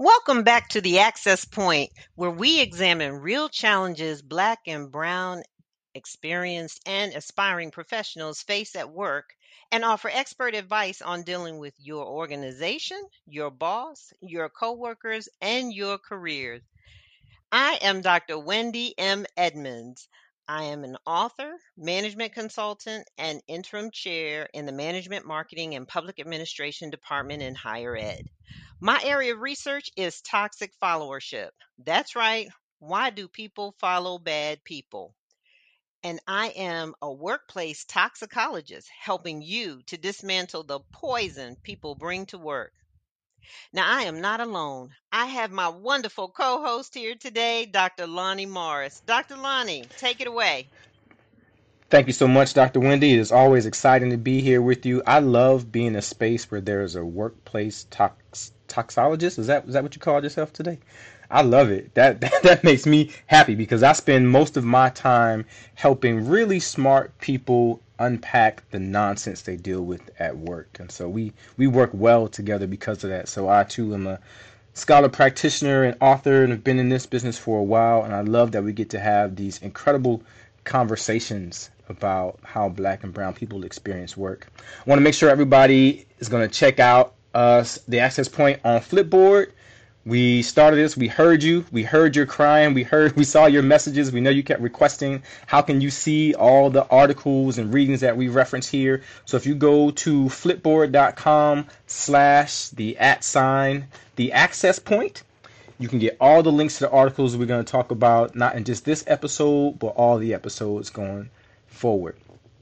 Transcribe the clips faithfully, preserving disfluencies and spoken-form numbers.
Welcome back to the Access Point, where we examine real challenges Black and Brown experienced and aspiring professionals face at work and offer expert advice on dealing with your organization, your boss, your coworkers, and your careers. I am Doctor Wendy M. Edmonds. I am an author, management consultant, and interim chair in the Management, Marketing, and Public Administration Department in higher ed. My area of research is toxic followership. That's right. Why do people follow bad people? And I am a workplace toxicologist helping you to dismantle the poison people bring to work. Now, I am not alone. I have my wonderful co host here today, Doctor Lonnie Morris. Doctor Lonnie, take it away. Thank you so much, Doctor Wendy. It is always exciting to be here with you. I love being in a space where there is a workplace tox toxologist. Is that is that what you called yourself today? I love it. That, that that makes me happy because I spend most of my time helping really smart people unpack the nonsense they deal with at work. And so we we work well together because of that. So I too am a scholar practitioner and author and have been in this business for a while, and I love that we get to have these incredible conversations about how Black and brown people experience work. I want to make sure everybody is going to check out us the Access Point on Flipboard. We started this. We heard you. We heard your crying. We heard. We saw your messages. We know you kept requesting. How can you see all the articles and readings that we reference here? So if you go to flipboard.com slash the at sign the Access Point, you can get all the links to the articles we're going to talk about, not in just this episode, but all the episodes going forward.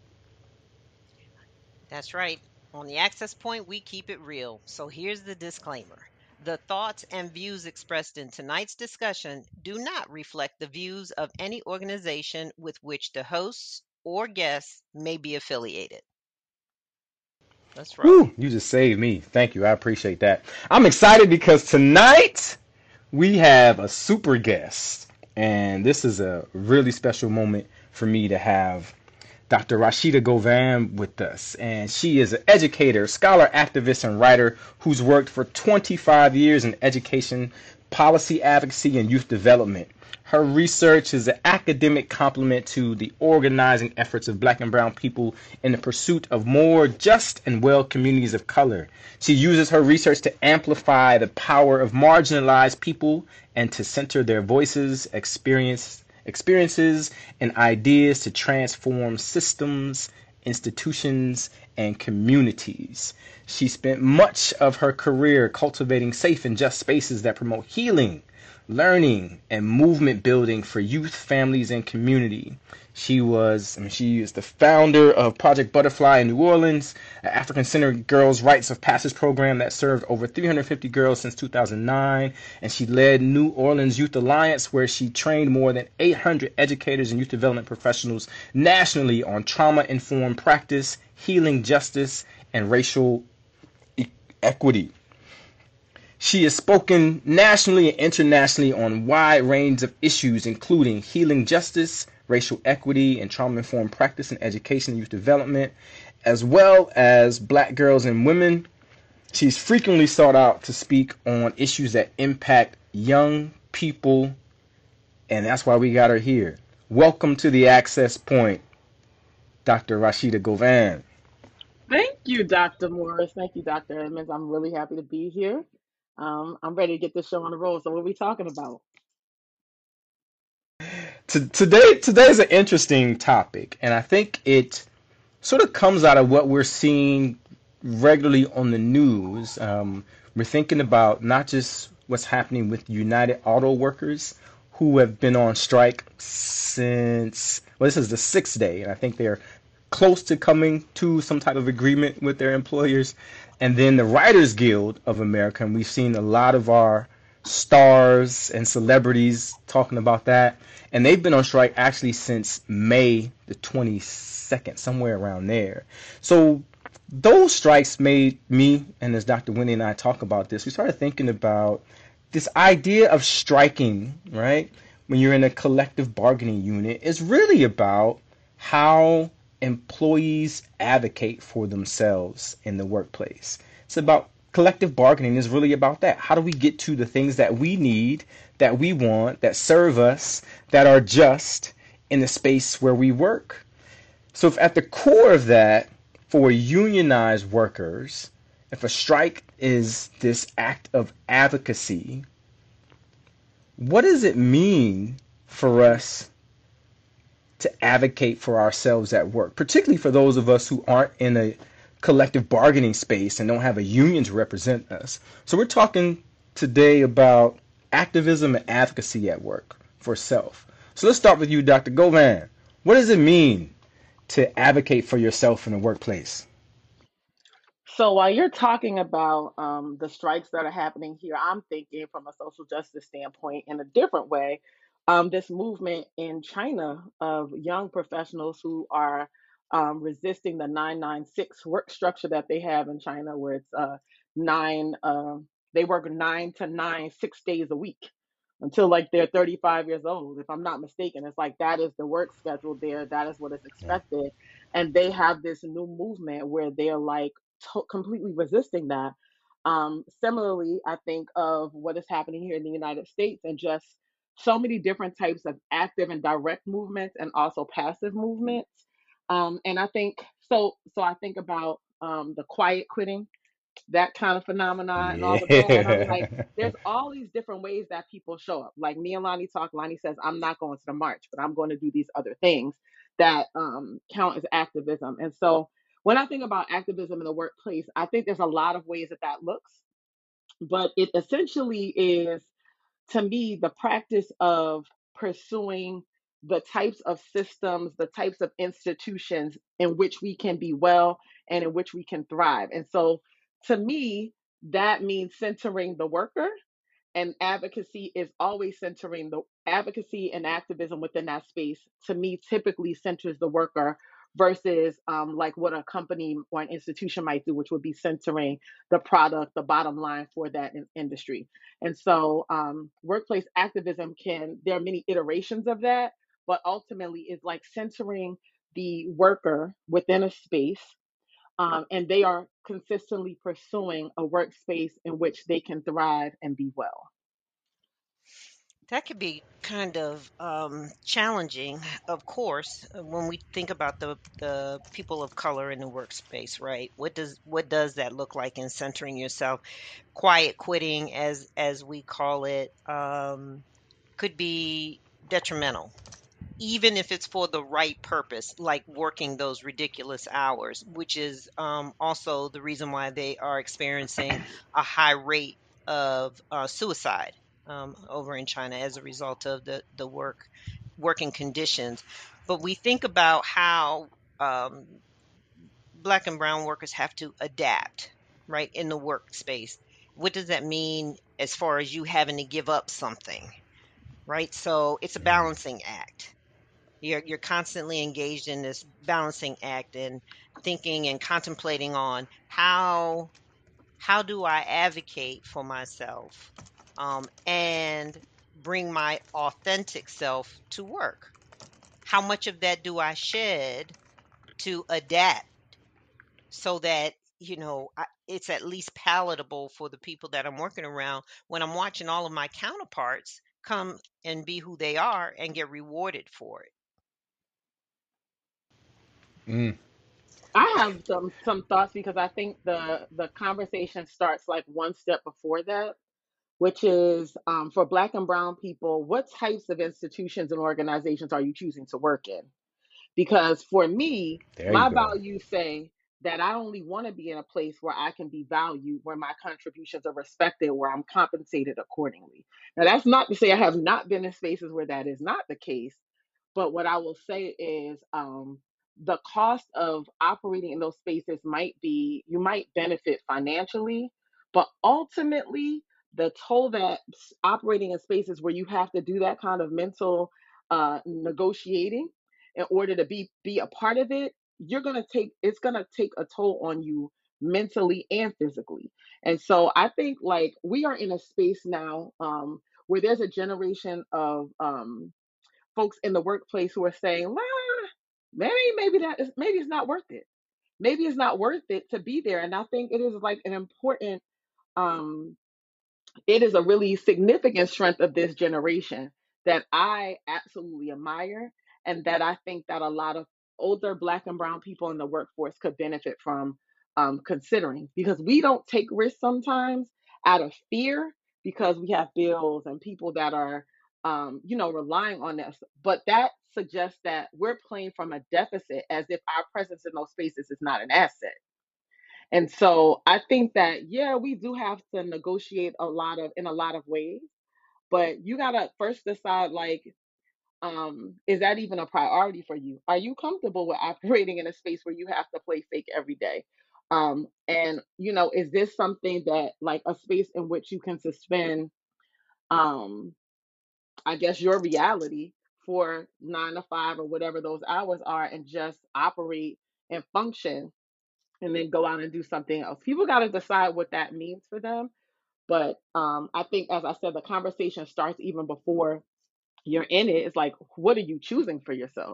That's right. On the Access Point, we keep it real. So here's the disclaimer. The thoughts and views expressed in tonight's discussion do not reflect the views of any organization with which the hosts or guests may be affiliated. Let's roll. Woo, you just saved me. Thank you. I appreciate that. I'm excited because tonight we have a super guest, and this is a really special moment for me to have Doctor Rashida Govan with us. And she is an educator, scholar, activist, and writer who's worked for twenty-five years in education, policy advocacy, and youth development. Her research is an academic complement to the organizing efforts of Black and brown people in the pursuit of more just and well communities of color. She uses her research to amplify the power of marginalized people and to center their voices, experience, experiences, and ideas to transform systems, institutions, and communities. She spent much of her career cultivating safe and just spaces that promote healing, learning, and movement building for youth, families, and community. She was, I mean, she is the founder of Project Butterfly in New Orleans, an African-centered girls' rites of passage program that served over three hundred fifty girls since two thousand nine. And she led New Orleans Youth Alliance, where she trained more than eight hundred educators and youth development professionals nationally on trauma-informed practice, healing justice, and racial e- equity. She has spoken nationally and internationally on a wide range of issues, including healing justice, racial equity, and trauma-informed practice in education and youth development, as well as Black girls and women. She's frequently sought out to speak on issues that impact young people, and that's why we got her here. Welcome to the Access Point, Doctor Rashida Govan. Thank you, Doctor Morris. Thank you, Doctor Edmonds. I'm really happy to be here. Um, I'm ready to get this show on the road. So, what are we talking about? T- today, today is an interesting topic, and I think it sort of comes out of what we're seeing regularly on the news. Um, we're thinking about not just what's happening with United Auto Workers, who have been on strike since, well, this is the sixth day, and I think they're close to coming to some type of agreement with their employers. And then the Writers Guild of America, and we've seen a lot of our stars and celebrities talking about that. And they've been on strike actually since May the twenty-second, somewhere around there. So those strikes made me, and as Doctor Winnie and I talk about this, we started thinking about this idea of striking, right? When you're in a collective bargaining unit, is really about how employees advocate for themselves in the workplace. It's about collective bargaining is really about that. How do we get to the things that we need, that we want, that serve us, that are just in the space where we work? So, if at the core of that, for unionized workers, if a strike is this act of advocacy, what does it mean for us to advocate for ourselves at work, particularly for those of us who aren't in a collective bargaining space and don't have a union to represent us? So we're talking today about activism and advocacy at work for self. So let's start with you, Doctor Govan. What does it mean to advocate for yourself in the workplace? So while you're talking about um, the strikes that are happening here, I'm thinking from a social justice standpoint in a different way. Um, this movement in China of young professionals who are um, resisting the nine nine six work structure that they have in China, where it's uh, nine, uh, they work nine to nine, six days a week until like they're thirty-five years old. If I'm not mistaken, it's like that is the work schedule there, that is what is Yeah. expected. And they have this new movement where they're like, to- completely resisting that. Um, similarly, I think of what is happening here in the United States and just so many different types of active and direct movements and also passive movements. Um, and I think so. So I think about um, the quiet quitting, that kind of phenomenon and all of that. And I'm like, Yeah. there's all these different ways that people show up. Like me and Lonnie talk, Lonnie says, I'm not going to the march, but I'm going to do these other things that um, count as activism. And so when I think about activism in the workplace, I think there's a lot of ways that that looks, but it essentially is, to me, the practice of pursuing the types of systems, the types of institutions in which we can be well and in which we can thrive. And so, to me, that means centering the worker, and advocacy is always centering the advocacy and activism within that space. To me, typically centers the worker versus um, like what a company or an institution might do, which would be centering the product, the bottom line for that in- industry. And so um, workplace activism can, there are many iterations of that, but ultimately is like centering the worker within a space, um, and they are consistently pursuing a workspace in which they can thrive and be well. That could be kind of um, challenging, of course, uh, when we think about the the people of color in the workspace, right? What does what does that look like in centering yourself? Quiet quitting, as as we call it, um, could be detrimental, even if it's for the right purpose, like working those ridiculous hours, which is um, also the reason why they are experiencing a high rate of uh, suicide um, over in China as a result of the the work working conditions. But we think about how um, black and brown workers have to adapt, right, in the workspace. What does that mean as far as you having to give up something, right? So it's a balancing act. You're you're constantly engaged in this balancing act and thinking and contemplating on how how do I advocate for myself, um, and bring my authentic self to work? How much of that do I shed to adapt so that you know I, it's at least palatable for the people that I'm working around when I'm watching all of my counterparts come and be who they are and get rewarded for it. Mm. I have some some thoughts because I think the the conversation starts like one step before that, which is um, for Black and Brown people, what types of institutions and organizations are you choosing to work in? Because for me, There you my go. values say that I only want to be in a place where I can be valued, where my contributions are respected, where I'm compensated accordingly. Now, that's not to say I have not been in spaces where that is not the case, but what I will say is um, the cost of operating in those spaces might be, you might benefit financially, but ultimately, the toll that s- operating in spaces where you have to do that kind of mental uh, negotiating in order to be be a part of it, you're gonna take it's gonna take a toll on you mentally and physically. And so I think like we are in a space now um, where there's a generation of um, folks in the workplace who are saying, well, maybe maybe that is maybe it's not worth it. Maybe it's not worth it to be there. And I think it is like an important. um, it is a really significant strength of this generation that I absolutely admire, and that I think that a lot of older Black and Brown people in the workforce could benefit from, um, considering, because we don't take risks sometimes out of fear, because we have bills and people that are, um, you know, relying on us. But that suggests that we're playing from a deficit, as if our presence in those spaces is not an asset. And so I think that, yeah, we do have to negotiate a lot of in a lot of ways, but you gotta first decide, like, um, is that even a priority for you? Are you comfortable with operating in a space where you have to play fake every day? Um, and you know, is this something that, like, a space in which you can suspend, um, I guess, your reality for nine to five or whatever those hours are, and just operate and function, and then go out and do something else? People got to decide what that means for them. But um, I think, as I said, the conversation starts even before you're in it. It's like, what are you choosing for yourself?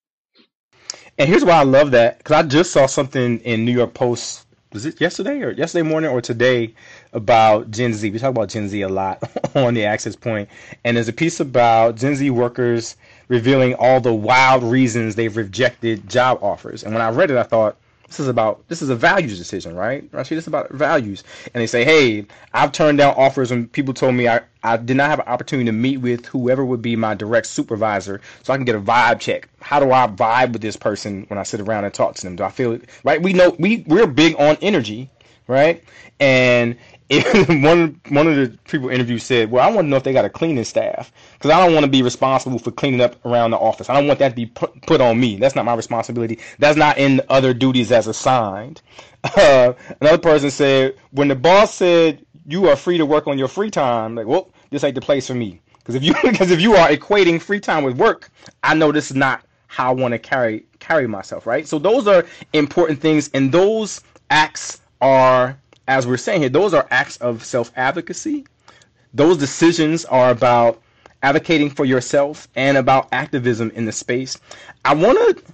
And here's why I love that, because I just saw something in New York Post. Was it yesterday or yesterday morning or today about Gen Z? We talk about Gen Z a lot on the Access Point, and there's a piece about Gen Z workers revealing all the wild reasons they've rejected job offers. And when I read it, I thought, this is about this is a values decision, right? Actually, this is about values. And they say, hey, I've turned down offers when people told me I, I did not have an opportunity to meet with whoever would be my direct supervisor so I can get a vibe check. How do I vibe with this person when I sit around and talk to them? Do I feel it? Right? We know we, we're big on energy, right? And if one one of the people interviewed said, well, I want to know if they got a cleaning staff, because I don't want to be responsible for cleaning up around the office. I don't want that to be put, put on me. That's not my responsibility. That's not in other duties as assigned. Uh, another person said, when the boss said you are free to work on your free time, like, well, this ain't the place for me. Because if you because if you are equating free time with work, I know this is not how I want to carry carry myself, right? So those are important things, and those acts are, as we're saying here, those are acts of self-advocacy. Those decisions are about advocating for yourself and about activism in the space. I want to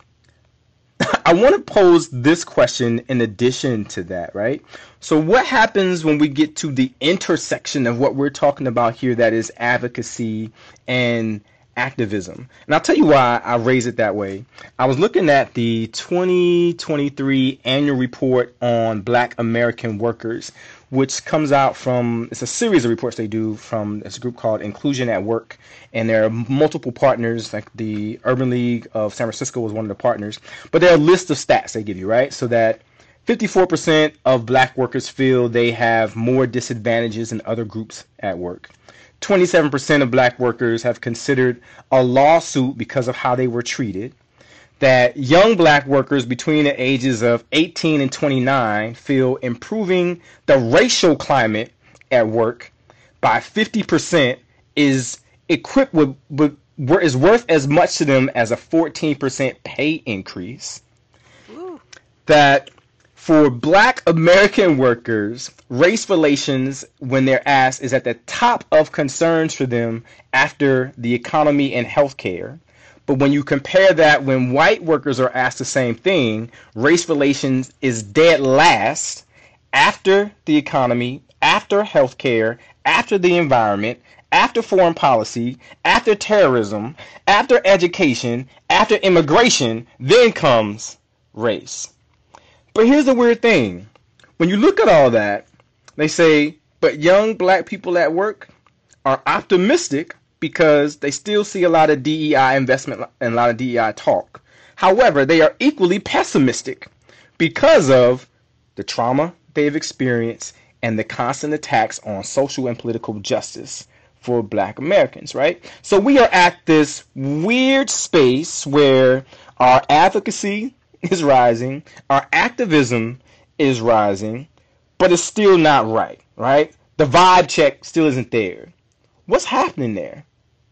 I want to pose this question in addition to that, right? So what happens when we get to the intersection of what we're talking about here, that is advocacy and activism? And I'll tell you why I raise it that way. I was looking at the twenty twenty-three annual report on Black American workers, which comes out from, it's a series of reports they do from this group called Inclusion at Work. And there are multiple partners, like the Urban League of San Francisco was one of the partners. But there are a list of stats they give you, right? So that fifty-four percent of black workers feel they have more disadvantages than other groups at work. twenty-seven percent of black workers have considered a lawsuit because of how they were treated. That young black workers between the ages of eighteen and twenty-nine feel improving the racial climate at work by fifty percent is equipped with, with is worth as much to them as a fourteen percent pay increase. Ooh. That for black American workers, race relations, when they're asked, is at the top of concerns for them after the economy and healthcare. But when you compare that when white workers are asked the same thing, race relations is dead last after the economy, after healthcare, after the environment, after foreign policy, after terrorism, after education, after immigration, then comes race. But here's the weird thing. When you look at all that, they say, but young black people at work are optimistic because they still see a lot of D E I investment and a lot of D E I talk. However, they are equally pessimistic because of the trauma they've experienced and the constant attacks on social and political justice for black Americans, right? So we are at this weird space where our advocacy is rising, our activism is rising, but it's still not right, right? The vibe check still isn't there. What's happening there?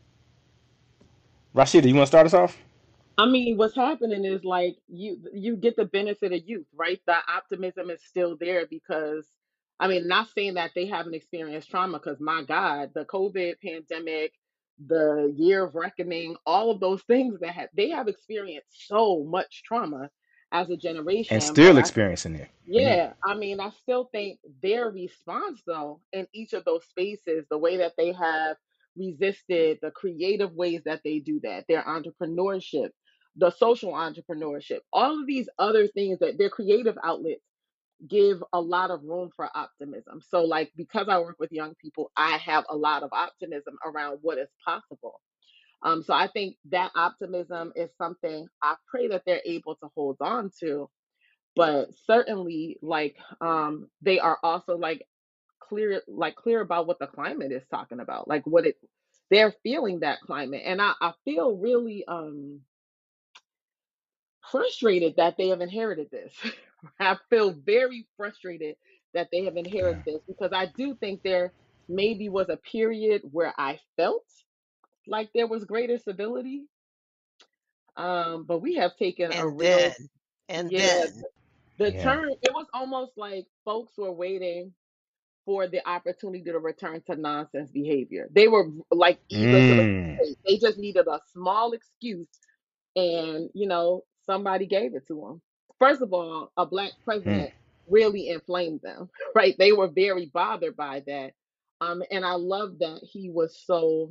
Rashida, you want to start us off? I mean, what's happening is, like, you you get the benefit of youth, right? The optimism is still there because, I mean, not saying that they haven't experienced trauma, because my God, the COVID pandemic, the year of reckoning, all of those things that have, they have experienced so much trauma. as a And generation. But still I, experiencing it. Mm. yeah, I mean, I still think their response, though, in each of those spaces, the way that they have resisted, the creative ways that they do that, their entrepreneurship, the social entrepreneurship, all of these other things that their creative outlets give a lot of room for optimism. So, like, because I work with young people, I have a lot of optimism around what is possible. Um, so I think that optimism is something I pray that they're able to hold on to, but certainly like um they are also like clear like clear about what the climate is talking about, like what it they're feeling that climate. And I, I feel really um frustrated that they have inherited this. I feel very frustrated that they have Yeah. inherited this because I do think there maybe was a period where I felt like there was greater civility. Um, but we have taken a And then, real and yeah, then, the Yeah. turn, it was almost like folks were waiting for the opportunity to return to nonsense behavior. They were like eager to Mm. return. They just needed a small excuse, and you know, somebody gave it to them. First of all, a black Mm. president really inflamed them, right? They were very bothered by that. Um, and I love that he was so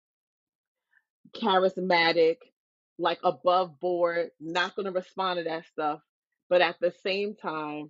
charismatic, like above board, not going to respond to that stuff, but at the same time,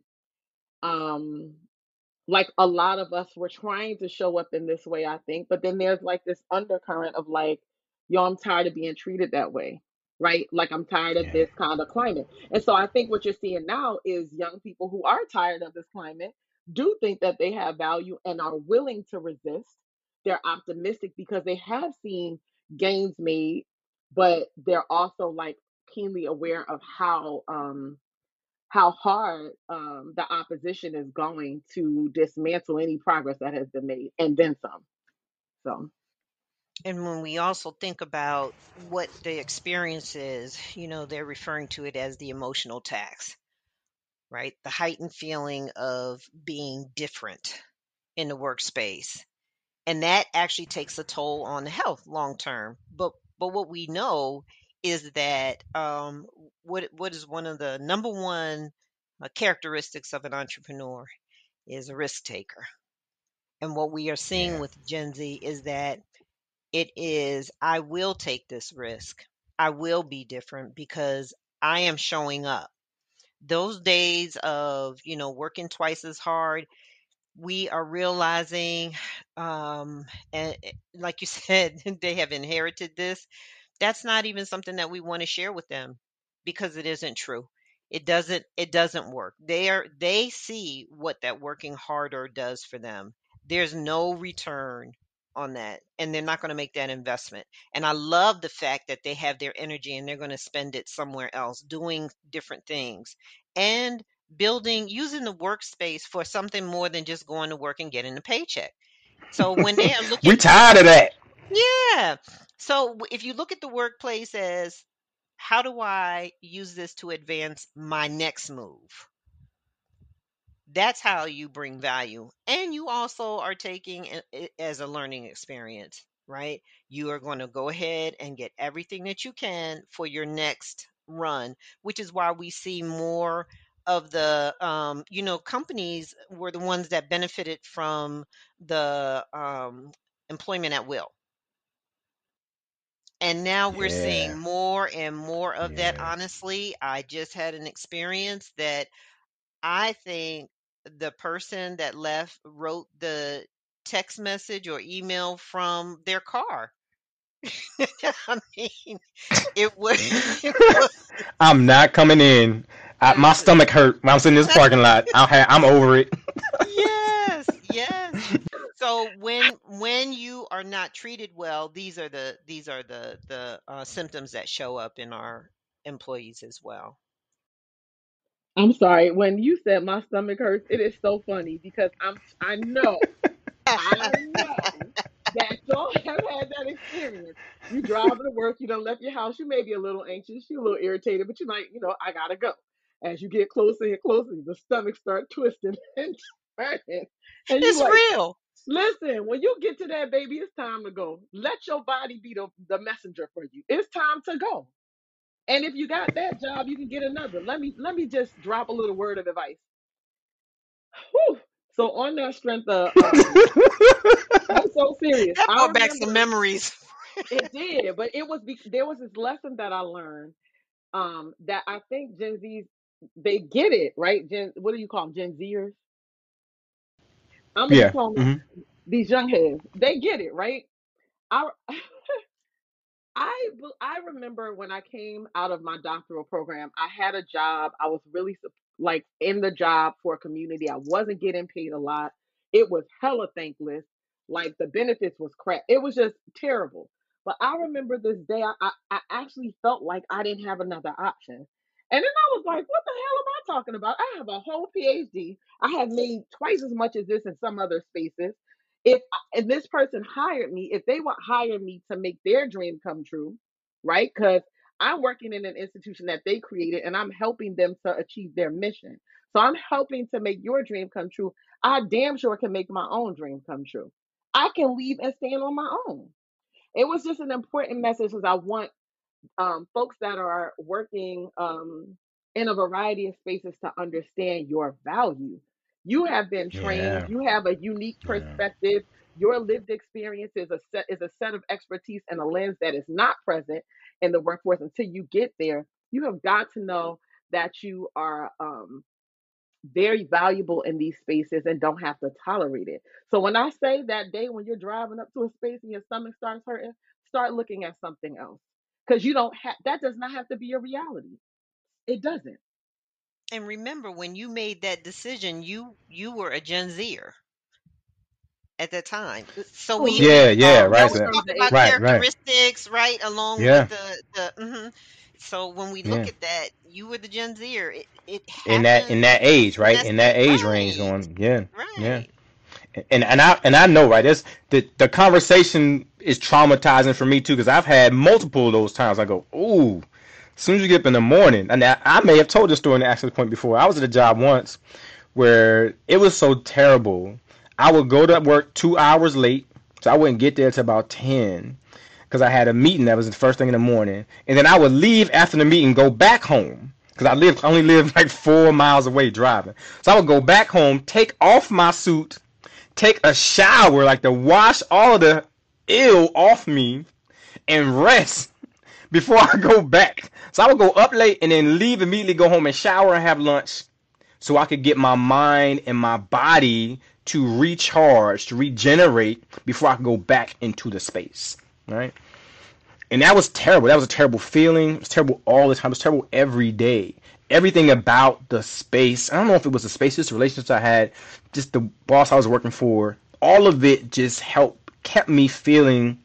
um, like a lot of us were trying to show up in this way, I think, but then there's like this undercurrent of like, yo, I'm tired of being treated that way, right? Like I'm tired of Yeah. this kind of climate. And so I think what you're seeing now is young people who are tired of this climate do think that they have value and are willing to resist. They're optimistic because they have seen gains made, but they're also like keenly aware of how um how hard um, the opposition is going to dismantle any progress that has been made, and then some. So, and when we also think about what the experience is, you know, they're referring to it as the emotional tax, right? The heightened feeling of being different in the workspace. And that actually takes a toll on the health long term. But but what we know is that um, what what is one of the number one uh, characteristics of an entrepreneur is a risk taker. And what we are seeing Yeah. with Gen Z is that it is, I will take this risk. I will be different because I am showing up. Those days of, you know, working twice as hard, we are realizing, um, and eh, like you said, they have inherited this. That's not even something that we want to share with them because it isn't true. It doesn't it doesn't work. They are they see what that working harder does for them. There's no return on that, and they're not going to make that investment. And I love the fact that they have their energy and they're going to spend it somewhere else doing different things and building using the workspace for something more than just going to work and getting a paycheck. So when they are We looking, tired of that. yeah. So w- if you look at the workplace as how do I use this to advance my next move? That's how you bring value. And you also are taking it it as a learning experience, right? You are going to go ahead and get everything that you can for your next run, which is why we see more of the um, you know, companies were the ones that benefited from the um, employment at will. And now we're seeing Yeah. more and more of that. Yeah. Honestly, I just had an experience that I think the person that left wrote the text message or email from their car. I mean, it was, it was, I'm not coming in. I, my listen. stomach hurt when I was in this parking lot. I ha- I'm over it. Yes, yes. So when when you are not treated well, these are the these are the the uh, symptoms that show up in our employees as well. I'm sorry. When you said my stomach hurts, it is so funny because I'm I know I know that y'all have had that experience. You drive to work, you done left your house, you may be a little anxious, you're a little irritated, but you're like, you know, I gotta go. As you get closer and closer, the stomach start twisting and turning. And you It's like, real. listen, when you get to that, baby, it's time to go. Let your body be the, the messenger for you. It's time to go. And if you got that job, you can get another. Let me let me just drop a little word of advice. Whew. So on that strength of um I'm so serious. That I brought back some remember memories. it did, but it was be, there was this lesson that I learned um that I think Gen Z's they get it, right? Gen what do you call them? Gen Zers? I'm gonna just Yeah. call them Hmm. these young heads. They get it, right? I I bel- I remember when I came out of my doctoral program, I had a job. I was really sup- like in the job for a community. I wasn't getting paid a lot. It was hella thankless. Like the benefits was crap. It was just terrible. But I remember this day, I, I, I actually felt like I didn't have another option. And then I was like, what the hell am I talking about? I have a whole PhD. I have made twice as much as this in some other spaces. If and this person hired me, if they would hire me to make their dream come true, right? Because I'm working in an institution that they created and I'm helping them to achieve their mission. So I'm helping to make your dream come true. I damn sure can make my own dream come true. I can leave and stand on my own. It was just an important message because I want um, folks that are working um, in a variety of spaces to understand your value. You have been trained. Yeah. You have a unique Yeah. perspective. Your lived experience is a set is a set of expertise and a lens that is not present in the workforce until you get there. You have got to know that you are um, very valuable in these spaces and don't have to tolerate it. So when I say that day when you're driving up to a space and your stomach starts hurting, start looking at something else. Because you don't have that does not have to be a reality. It doesn't. And remember, when you made that decision, you you were a Gen Zer at that time. Uh, So For we Yeah. me, Yeah. um, we um, Right. in always So, terms talk of about age, right. Right. characteristics, right, along with Yeah. the the. Mhm. So when we look Yeah. at that, you were the Gen Zer. It it In that in that happens age, in right? that In that space, age range right? going. Yeah. Yeah. Right. And and I and I know, right? This the the conversation is traumatizing for me too because I've had multiple of those times. I go, ooh. As soon as you get up in the morning, and I, I may have told this story in the access point before. I was at a job once where it was so terrible. I would go to work two hours late, so I wouldn't get there till about ten because I had a meeting that was the first thing in the morning, and then I would leave after the meeting, go back home because I live I only live like four miles away driving. So I would go back home, take off my suit, take a shower, like to wash all of the ill off me, and rest before I go back. So I would go up late and then leave immediately, go home and shower and have lunch so I could get my mind and my body to recharge, to regenerate before I could go back into the space. Right? And that was terrible. That was a terrible feeling. It was terrible all the time. It was terrible every day. Everything about the space. I don't know if it was the space, just the relationships I had, just the boss I was working for. All of it just helped, kept me feeling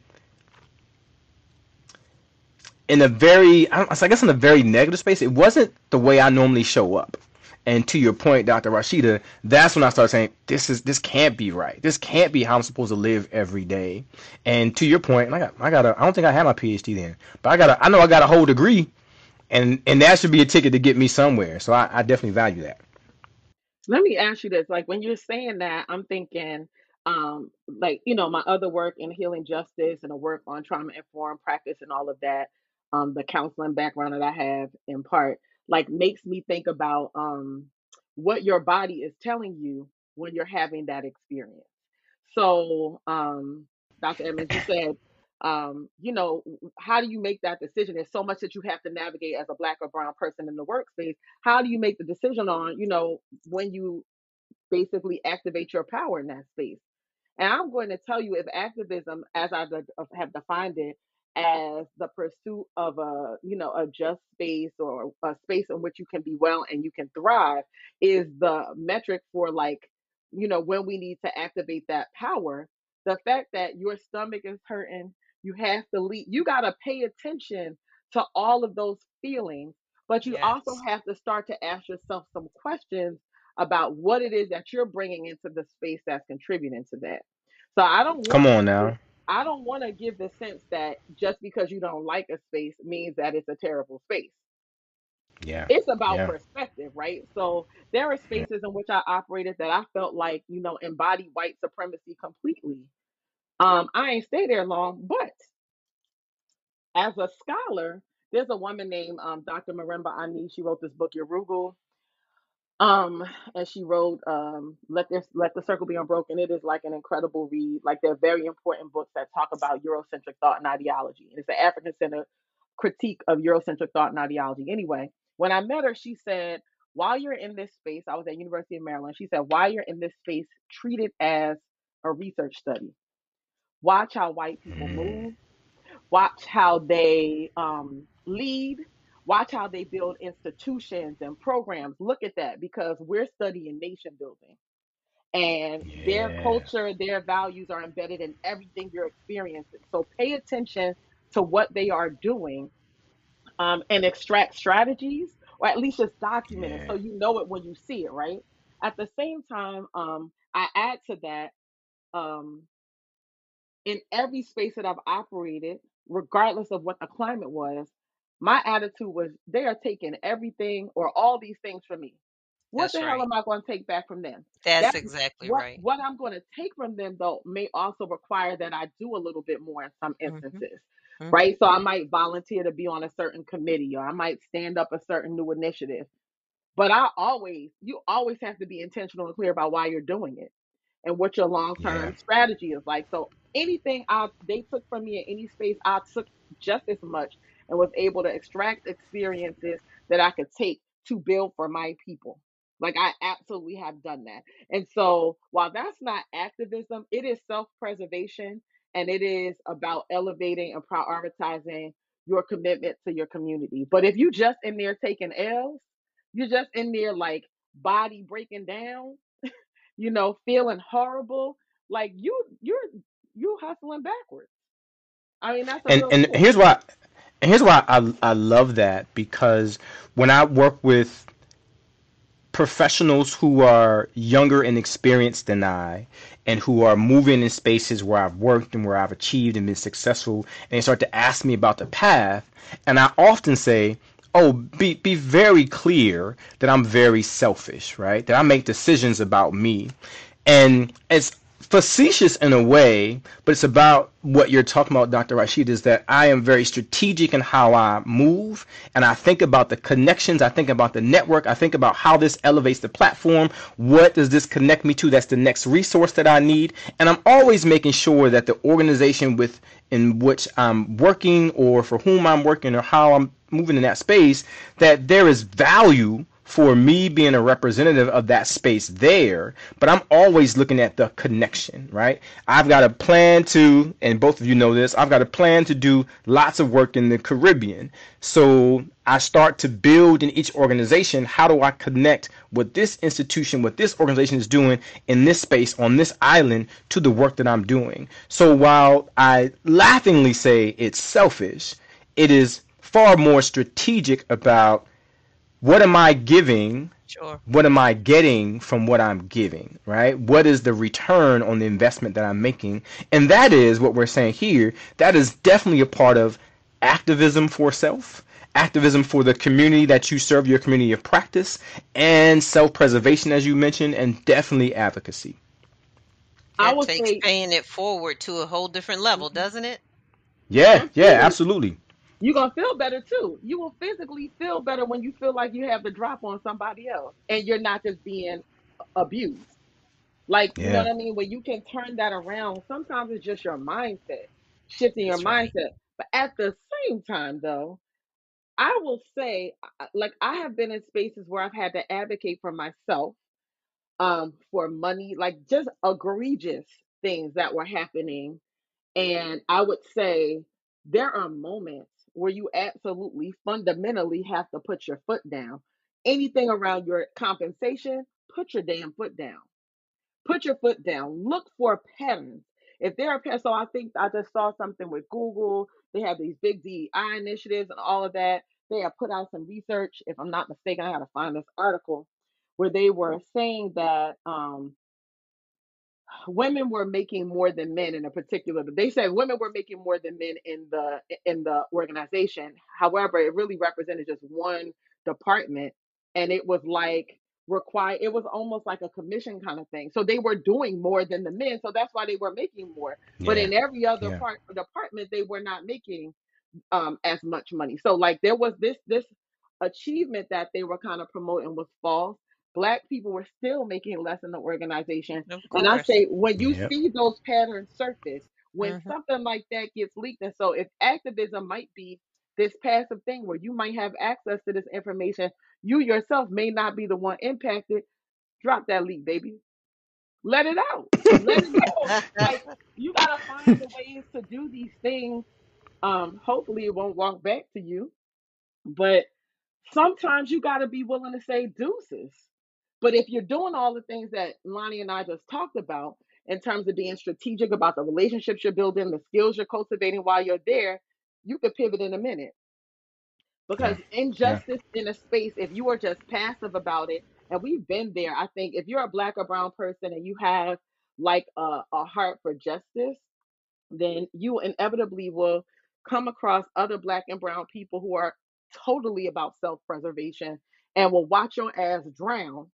in a very, I, I guess in a very negative space. It wasn't the way I normally show up. And to your point, doctor Rashida, that's when I started saying, this is this can't be right. This can't be how I'm supposed to live every day. And to your point, I got I got a, I don't think I had my PhD then, but I got a, I know I got a whole degree, and and that should be a ticket to get me somewhere. So I, I definitely value that. let me ask you this. Like when you're saying that, I'm thinking, um, like, you know, my other work in healing justice and a work on trauma informed practice and all of that, um, the counseling background that I have in part, like makes me think about um what your body is telling you when you're having that experience. So, um, doctor Edmonds, you said, um, you know, how do you make that decision? There's so much that you have to navigate as a black or brown person in the workspace. How do you make the decision on, you know, when you basically activate your power in that space? And I'm going to tell you if activism, as I de- have defined it, as the pursuit of a, you know, a just space or a space in which you can be well and you can thrive, is the metric for like, you know, when we need to activate that power. The fact that your stomach is hurting, you have to leave. You got to pay attention to all of those feelings, but you also Yes. have to start to ask yourself some questions about what it is that you're bringing into the space that's contributing to that. So I don't Come want on to now. I don't want to give the sense that just because you don't like a space means that it's a terrible space. Yeah. It's about Yeah. perspective, right? So there are Yeah. spaces in which I operated that I felt like, you know, embody white supremacy completely. Um, I ain't stay there long, but as a scholar, There's a woman named um, Doctor Marimba Ani. She wrote this book, Yorugu. Um, and she wrote um Let This Let the Circle Be Unbroken. It is like an incredible read. Like they're very important books that talk about Eurocentric thought and ideology. And it's an African centered critique of Eurocentric thought and ideology. Anyway, when I met her, she said, while you're in this space, I was at University of Maryland. She said, while you're in this space, treat it as a research study. Watch how white people Mm, move. Watch how they um, lead. Watch how they build institutions and programs. Look at that because we're studying nation building and their yeah, culture, their values are embedded in everything you're experiencing. So pay attention to what they are doing um, and extract strategies or at least just document it yeah, so you know it when you see it, right? At the same time, um, I add to that um, in every space that I've operated, regardless of what the climate was, my attitude was they are taking everything or all these things from me. What That's the hell right. am I going to take back from them? That's That exactly what right. what I'm going to take from them though may also require that I do a little bit more in some Mhm. instances. Mhm. Right? So I might volunteer to be on a certain committee or I might stand up a certain new initiative. But I always you always have to be intentional and clear about why you're doing it and what your long yeah. term strategy is like. So anything I they took from me in any space, I took just as much and was able to extract experiences that I could take to build for my people. Like I absolutely have done that. And so while that's not activism, it is self preservation and it is about elevating and prioritizing your commitment to your community. But if you just in there taking L's, you're just in there like body breaking down, you know, feeling horrible, like you you're you hustling backwards. I mean, that's a And real and deal. here's why, and here's why I I love that because when I work with professionals who are younger and experienced than I and who are moving in spaces where I've worked and where I've achieved and been successful and they start to ask me about the path and I often say, oh, be be very clear that I'm very selfish, right? That I make decisions about me. And it's facetious in a way, but it's about what you're talking about, Doctor Rashid, is that I am very strategic in how I move and I think about the connections, I think about the network, I think about how this elevates the platform, what does this connect me to, that's the next resource that I need, and I'm always making sure that the organization with in which I'm working or for whom I'm working or how I'm moving in that space, that there is value for me being a representative of that space there, but I'm always looking at the connection, right? I've got a plan to, and both of you know this, I've got a plan to do lots of work in the Caribbean. So I start to build in each organization, how do I connect what this institution, what this organization is doing in this space on this island to the work that I'm doing. So while I laughingly say it's selfish, it is far more strategic about what am I giving, Sure. what am I getting from what I'm giving, right? What is the return on the investment that I'm making? And that is what we're saying here. That is definitely a part of activism for self, activism for the community that you serve, your community of practice, and self preservation, as you mentioned, and definitely advocacy. I That would takes say, paying it forward to a whole different level, mhm, doesn't it? Yeah, and yeah, feeling absolutely. you're gonna feel better too. You will physically feel better when you feel like you have the drop on somebody else and you're not just being abused. Like, you know Yeah. what I mean? When you can turn that around, sometimes it's just your mindset, shifting your That's right. mindset. But at the same time, though, I will say, uh, like, I have been in spaces where I've had to advocate for myself um, for money, like just egregious things that were happening. And I would say there are moments where you absolutely fundamentally have to put your foot down. Anything around your compensation, put your damn foot down. Put your foot down. Look for patterns. If there are patterns, so I think I just saw something with Google. They have these big D E I initiatives and all of that. They have put out some research. If I'm not mistaken, I got to find this article where they were saying that um, women were making more than men in a particular, but they said women were making more than men in the in the organization. However, it really represented just one department, and it was like require it was almost like a commission kind of thing. So they were doing more than the men, so that's why they were making more. But Yeah. in every other Yeah. part department, they were not making. um as much money. So like there was this this achievement that they were kind of promoting was false. Black people were still making less in the organization. Of And I course. say when you Yep. see those patterns surface, when Hmm. something like that gets leaked, and so if activism might be this passive thing where you might have access to this information, you yourself may not be the one impacted. Drop that leak, baby. Let it out. Let it go. Like you gotta find the ways to do these things. Um, hopefully it won't walk back to you. But sometimes you gotta be willing to say deuces. But if you're doing all the things that Lonnie and I just talked about in terms of being strategic about the relationships you're building, the skills you're cultivating while you're there, you could pivot in a minute. Yeah. Because Yeah. injustice in a space, if you are just passive about it, and we've been there, I think if you're a black or brown person and you have like a, a heart for justice, then you inevitably will come across other black and brown people who are totally about self-preservation and will watch your ass drown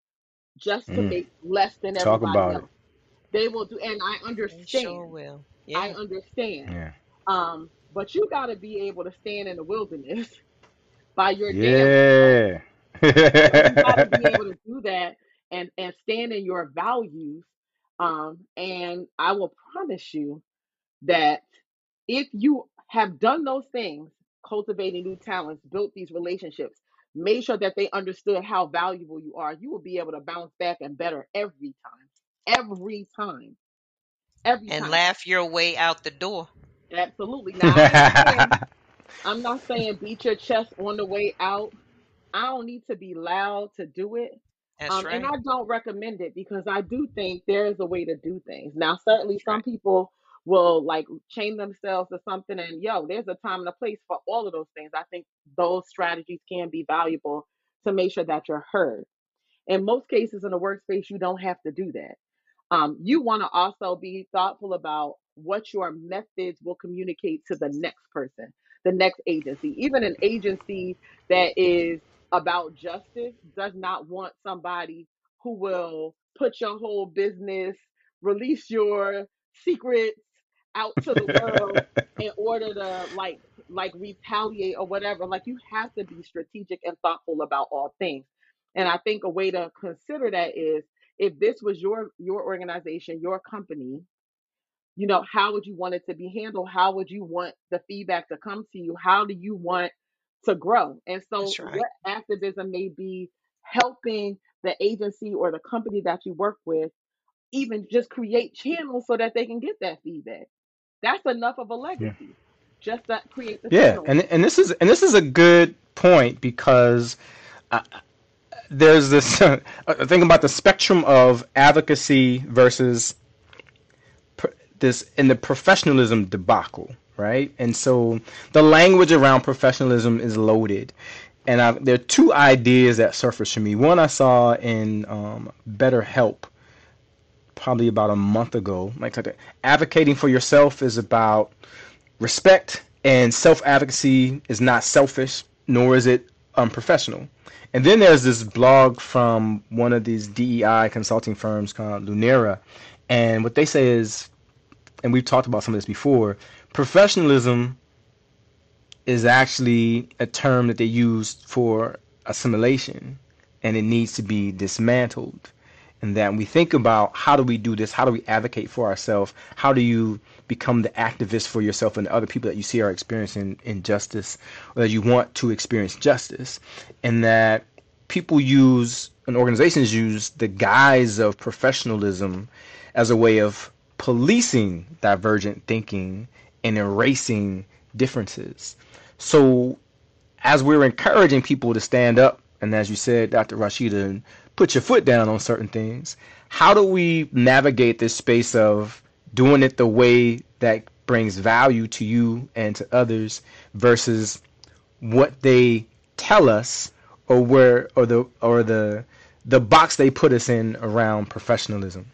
just to Mm. make less than Talk everybody about it. else. They will do, and I They sure understand. will. I Yeah, understand. Yeah. Um, but you got to be able to stand in the wilderness by your damn self. Yeah. Like you got to be able to do that and and stand in your values. Um, and I will promise you that if you have done those things, cultivating new talents, built these relationships, made sure that they understood how valuable you are, you will be able to bounce back and better every time. Every time. Every and time. laugh your way out the door. Absolutely. Now I'm not saying I'm not saying beat your chest on the way out. I don't need to be loud to do it. That's Um, and right. I don't recommend it because I do think there is a way to do things. Now, certainly That's some right. people will like chain themselves to something, and yo, there's a time and a place for all of those things. I think those strategies can be valuable to make sure that you're heard. In most cases in a workspace, you don't have to do that. Um, you want to also be thoughtful about what your methods will communicate to the next person, the next agency. Even an agency that is about justice does not want somebody who will put your whole business, release your secrets out to the world in order to like like retaliate or whatever. Like you have to be strategic and thoughtful about all things. And I think a way to consider that is if this was your your organization, your company, you know, how would you want it to be handled? How would you want the feedback to come to you? How do you want to grow? And so That's right. what activism may be helping the agency or the company that you work with even just create channels so that they can get that feedback. That's enough of a Yeah. legacy. Just to create the Yeah. channel. And and this is and this is a good point because uh, there's this uh, thing about the spectrum of advocacy versus pr- this in the professionalism debacle, right? And so the language around professionalism is loaded. And I, there are two ideas that surfaced for me. One I saw in um, BetterHelp probably about a month ago. Like advocating for yourself is about respect, and self advocacy is not selfish, nor is it unprofessional. And then there's this blog from one of these D E I consulting firms called Lunera, and what they say is, and we've talked about some of this before, professionalism is actually a term that they use for assimilation, and it needs to be dismantled. And that when we think about how do we do this, how do we advocate for ourselves, how do you become the activist for yourself and the other people that you see are experiencing injustice, or that you want to experience justice, and that people use and organizations use the guise of professionalism as a way of policing divergent thinking and erasing differences. So as we're encouraging people to stand up, and as you said, Doctor Rashida, and put your foot down on certain things, how do we navigate this space of doing it the way that brings value to you and to others versus what they tell us, or where or the or the the box they put us in around professionalism?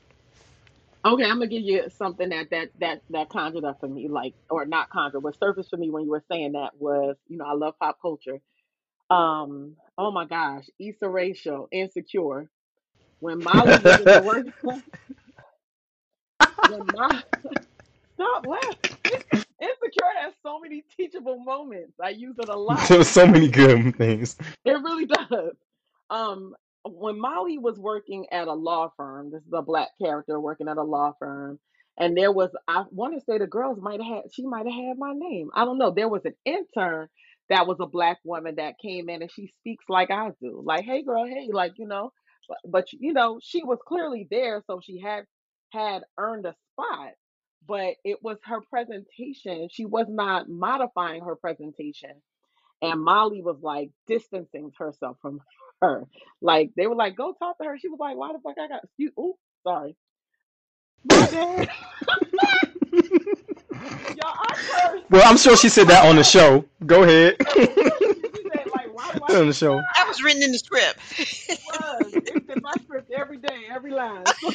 Okay, I'm gonna give you something that that that that conjured up for me, like or not conjured, what surfaced for me when you were saying that was, you know, I love pop culture. Um, oh my gosh, Issa Rae show, Insecure. When Molly was in the work, when my stop laughing. Insecure has so many teachable moments. I use it a lot. There's so many good things. It really does. Um, when Molly was working at a law firm, this is a black character working at a law firm, and there was, I want to say the girls might have had, she might have had my name. I don't know. There was an intern that was a black woman that came in and she speaks like I do, like, hey girl, hey, like, you know, but, but you know, she was clearly there, so she had had earned a spot. But it was her presentation. She was not modifying her presentation, and Molly was like distancing herself from her. Like they were like, go talk to her. She was like, why the fuck I got you? Ooh, sorry. My bad. Y'all, I curse. Well, I'm sure she said that on the show. Go ahead. She said, like, why do I On the keep show. That was written in the script. it was. It's in my script every day, every line. So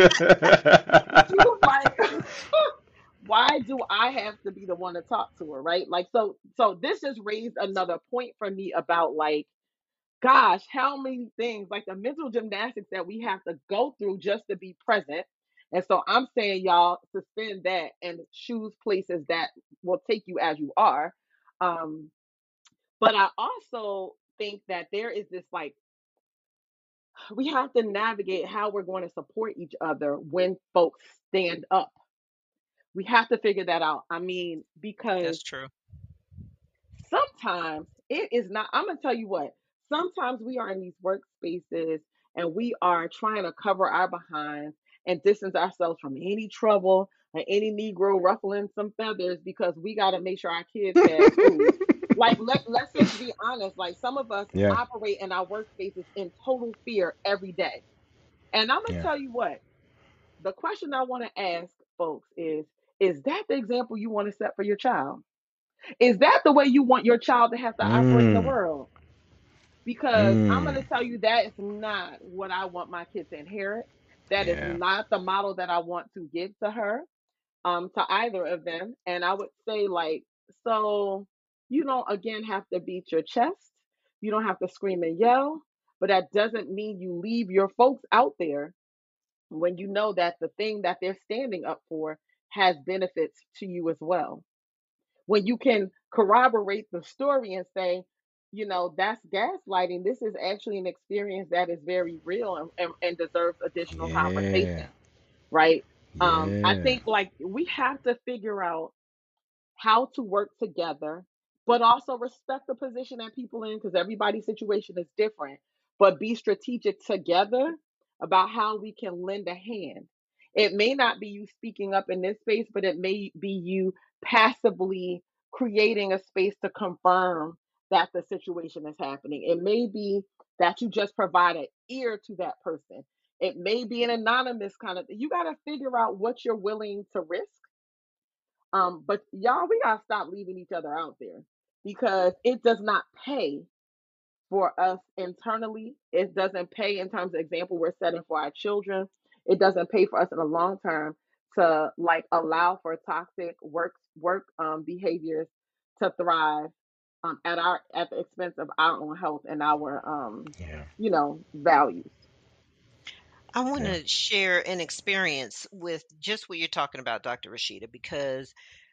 she was like, why do I have to be the one to talk to her? Right. Like, so so this just raised another point for me about like, gosh, how many things like the mental gymnastics that we have to go through just to be present. And so I'm saying, y'all, suspend that and choose places that will take you as you are. Um, but I also think that there is this like, we have to navigate how we're going to support each other when folks stand up. We have to figure that out. I mean, because That's true. sometimes it is not, I'm gonna tell you what, sometimes we are in these workspaces and we are trying to cover our behinds and distance ourselves from any trouble or any negro ruffling some feathers because we got to make sure our kids have food. Like, let, let's just be honest, like some of us Yeah, operate in our workspaces in total fear every day. And I'm gonna yeah. tell you what, the question I want to ask folks is is that the example you want to set for your child? Is that the way you want your child to have to operate in the Mm, world? Because I'm going mm, to tell you that is not what I want my kid to inherit. That is yeah, not the model that I want to give to her, um, to either of them. And I would say, like, so you don't again have to beat your chest. You don't have to scream and yell, but that doesn't mean you leave your folks out there when you know that the thing that they're standing up for has benefits to you as well. When you can corroborate the story and say, you know, that's gaslighting. This is actually an experience that is very real and, and, and deserves additional yeah, conversation, right? Um, I yeah, think like we have to figure out how to work together, but also respect the position that people in because everybody's situation is different. But be strategic together about how we can lend a hand. It may not be you speaking up in this space, but it may be you passively creating a space to confirm that the situation is happening. It may be that you just provide an ear to that person. It may be an anonymous kind of, you got to figure out what you're willing to risk, um, but y'all, we gotta stop leaving each other out there because it does not pay for us internally. It doesn't pay in terms of example we're setting for our children. It doesn't pay for us in the long term to like allow for toxic work work um, behaviors to thrive um, at our at the expense of our own health and our um, yeah, you know values. I want yeah. to share an experience with just what you're talking about, Doctor Rashida, because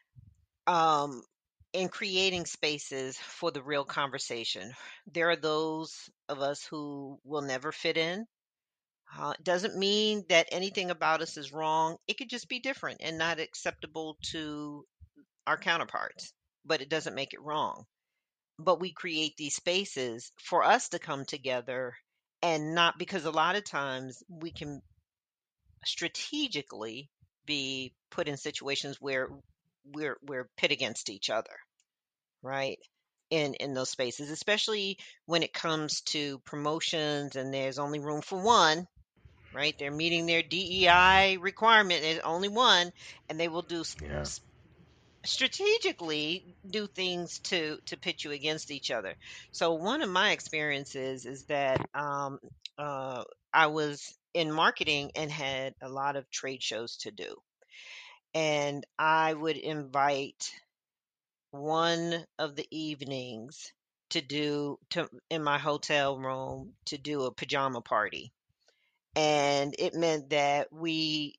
um, in creating spaces for the real conversation, there are those of us who will never fit in. Uh, it doesn't mean that anything about us is wrong. It could just be different and not acceptable to our counterparts, but it doesn't make it wrong. But we create these spaces for us to come together and not because a lot of times we can strategically be put in situations where we're we're pit against each other, right? In in those spaces, especially when it comes to promotions and there's only room for one, right? They're meeting their D E I requirement. There's only one, and they will do s- Yeah. s- strategically do things to to pit you against each other. So one of my experiences is that um, uh, I was in marketing and had a lot of trade shows to do, and I would invite one of the evenings to do to in my hotel room to do a pajama party, and it meant that we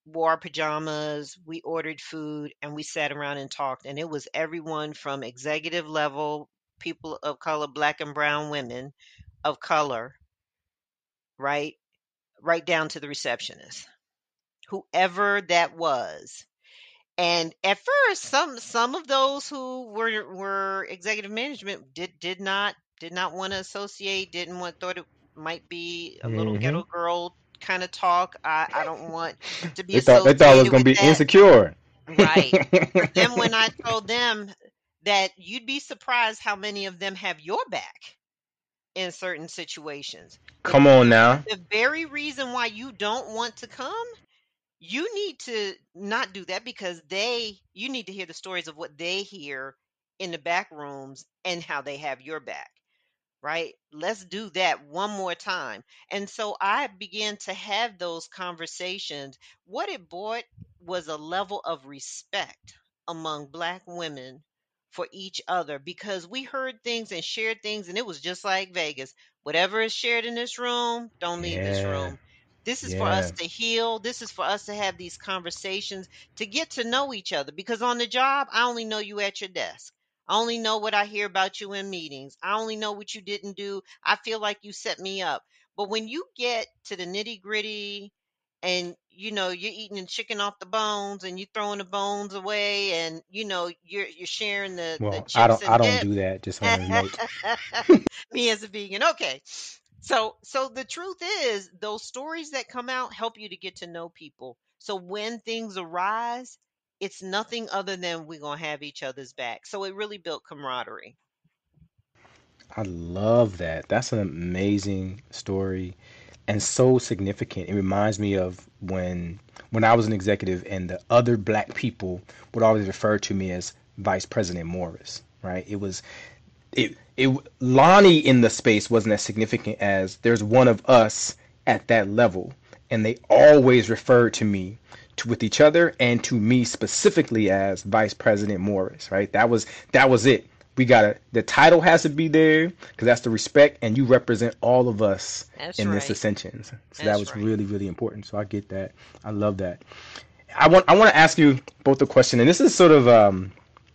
wore our pajamas, we ordered food, and we sat around and talked. And it was everyone from executive level, people of color, black and brown women of color, right? Right down to the receptionist, whoever that was. And at first, some some of those who were were executive management did did not did not want to associate, didn't want, thought it might be a little Hmm. ghetto girl kind of talk. I I don't want to be They thought they thought it was associated gonna with be that. insecure. Right. But then when I told them that you'd be surprised how many of them have your back in certain situations. The Come on the, now. the very reason why you don't want to come, you need to not do that, because they you need to hear the stories of what they hear in the back rooms and how they have your back, right? Let's do that one more time. And so I began to have those conversations. What it brought was a level of respect among Black women for each other, because we heard things and shared things, and it was just like Vegas. Whatever is shared in this room, don't leave this Yeah. room. This is for us Yeah. to heal. This is for us to have these conversations, to get to know each other. Because on the job, I only know you at your desk. I only know what I hear about you in meetings. I only know what you didn't do. I feel like you set me up. But when you get to the nitty gritty, and you know you're eating the chicken off the bones, and you're throwing the bones away, and you know you're you're sharing the the Well, I chips don't I and don't dip. do that, just on a note. Me as a vegan, okay. So so the truth is, those stories that come out help you to get to know people. So when things arise, it's nothing other than we're gonna have each other's back. So it really built camaraderie. I love that. That's an amazing story and so significant. It reminds me of when when I was an executive and the other black people would always refer to me as Vice President Morris, right? It was it it Lonnie in the space wasn't as significant as there's one of us at that level, and they always referred to me to, with each other and to me specifically as Vice President Morris, right? That was that was it. We gotta the title has to be there because that's the respect, and you represent all of us That's in this right. ascension. So that That's was right. really really important. So I get that. I love that. I want I want to ask you both a question, and this is sort of um,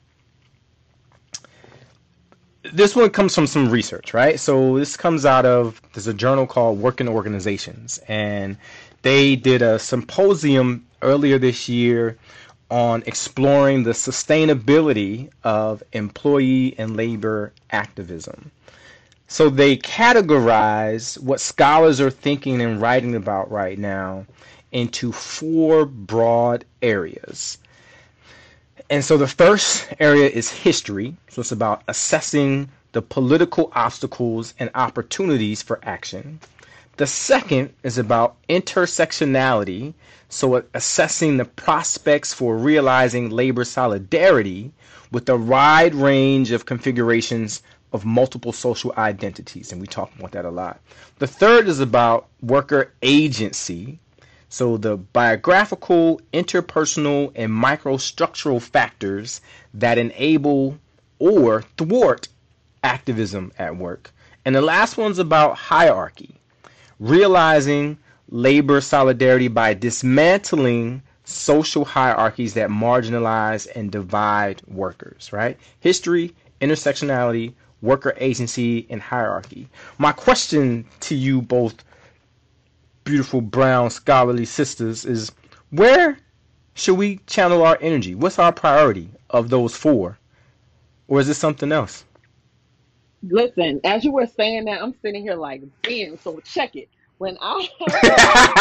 this one comes from some research, right? So this comes out of there's a journal called Working Organizations, and they did a symposium earlier this year on exploring the sustainability of employee and labor activism. So they categorize what scholars are thinking and writing about right now into four broad areas. And so the first area is history. So it's about assessing the political obstacles and opportunities for action. The second is about intersectionality. So assessing the prospects for realizing labor solidarity with a wide range of configurations of multiple social identities. And we talk about that a lot. The third is about worker agency. So the biographical, interpersonal, and microstructural factors that enable or thwart activism at work. And the last one's about hierarchy, realizing labor solidarity by dismantling social hierarchies that marginalize and divide workers, right? History, intersectionality, worker agency, and hierarchy. My question to you both, beautiful brown scholarly sisters, is where should we channel our energy? What's our priority of those four? Or is it something else? Listen, as you were saying that, I'm sitting here like, bam, so check it. When I heard that,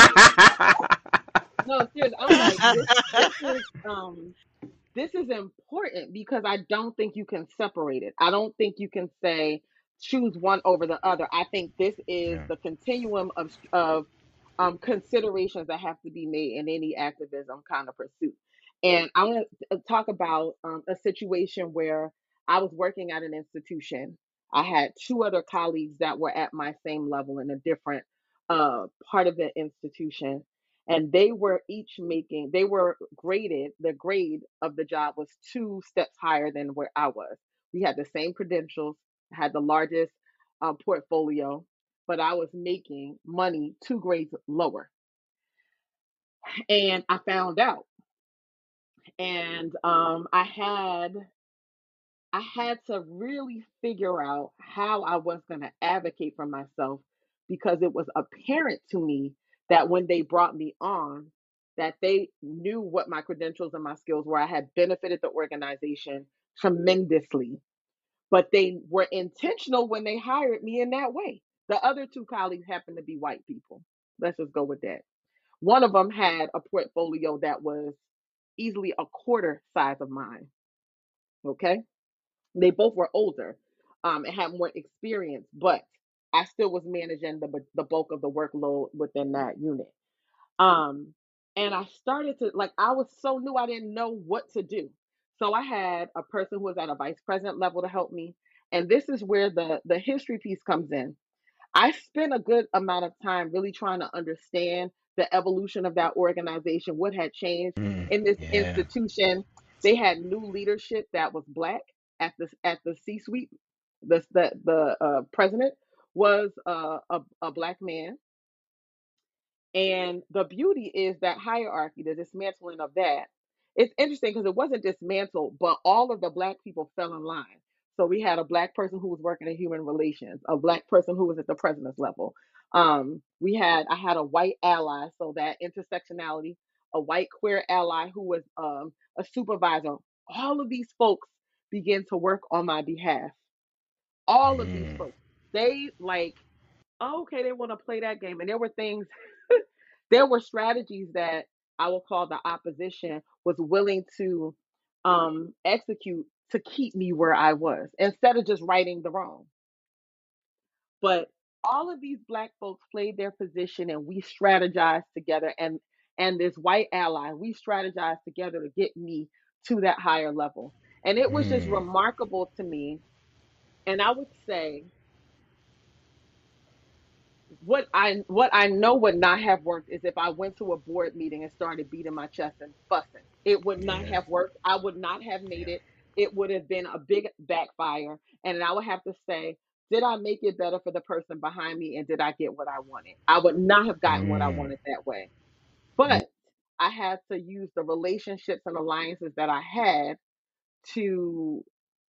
no, seriously, I'm like, this this is um this is important because I don't think you can separate it. I don't think you can say choose one over the other. I think this is Yeah. the continuum of of um, considerations that have to be made in any activism kind of pursuit. And I want to talk about um, a situation where I was working at an institution. I had two other colleagues that were at my same level in a different uh, part of the institution, and they were each making they were graded, the grade of the job was two steps higher than where I was. We had the same credentials, had the largest um, portfolio, but I was making money two grades lower. And I found out. And um, I had I had to really figure out how I was going to advocate for myself because it was apparent to me that when they brought me on, that they knew what my credentials and my skills were. I had benefited the organization tremendously, but they were intentional when they hired me in that way. The other two colleagues happened to be white people. Let's just go with that. One of them had a portfolio that was easily a quarter size of mine. Okay. They both were older, um, and had more experience, but I still was managing the the bulk of the workload within that unit. Um, and I started to like I was so new, I didn't know what to do. So I had a person who was at a vice president level to help me, and this is where the the history piece comes in. I spent a good amount of time really trying to understand the evolution of that organization, what had changed Mm, in this yeah. institution. They had new leadership that was black at the at the C-suite. The the the uh, president was uh, a a black man, and the beauty is that hierarchy, the dismantling of that. It's interesting because it wasn't dismantled, but all of the black people fell in line. So we had a black person who was working in human relations, a black person who was at the president's level. Um, we had I had a white ally, so that intersectionality, a white queer ally who was um, a supervisor. All of these folks began to work on my behalf. All of these Mm, folks, they like, oh, okay, they want to play that game, and there were things there were strategies that I will call the opposition was willing to um, execute to keep me where I was instead of just righting the wrong. But all of these black folks played their position and we strategized together and and this white ally, we strategized together to get me to that higher level. And it was just mm, remarkable to me. And I would say what I what I know would not have worked is if I went to a board meeting and started beating my chest and fussing. It would not yeah. have worked. I would not have made Yeah. it. It would have been a big backfire. And I would have to say, did I make it better for the person behind me and did I get what I wanted? I would not have gotten what I Mm, wanted that way. mm, But I had to use the relationships and alliances that I had to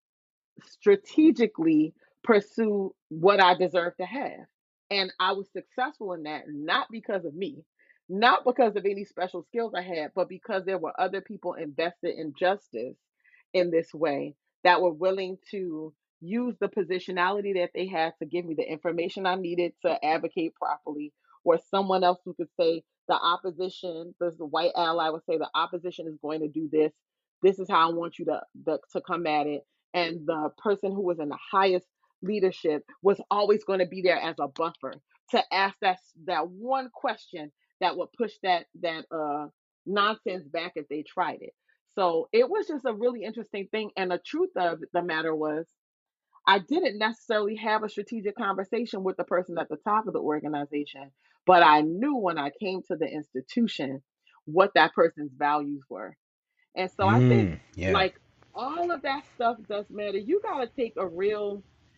strategically pursue what I deserve to have. And I was successful in that, not because of me, not because of any special skills I had, but because there were other people invested in justice in this way that were willing to use the positionality that they had to give me the information I needed to advocate properly, or someone else who could say, the opposition, the white ally would say, the opposition is going to do this. This is how I want you to, the, to come at it, and the person who was in the highest leadership was always going to be there as a buffer to ask that that one question that would push that that uh nonsense back if they tried it. So it was just a really interesting thing, and the truth of the matter was I didn't necessarily have a strategic conversation with the person at the top of the organization, but I knew when I came to the institution what that person's values were. And so I think mm, yeah. like all of that stuff does matter. You got to take a real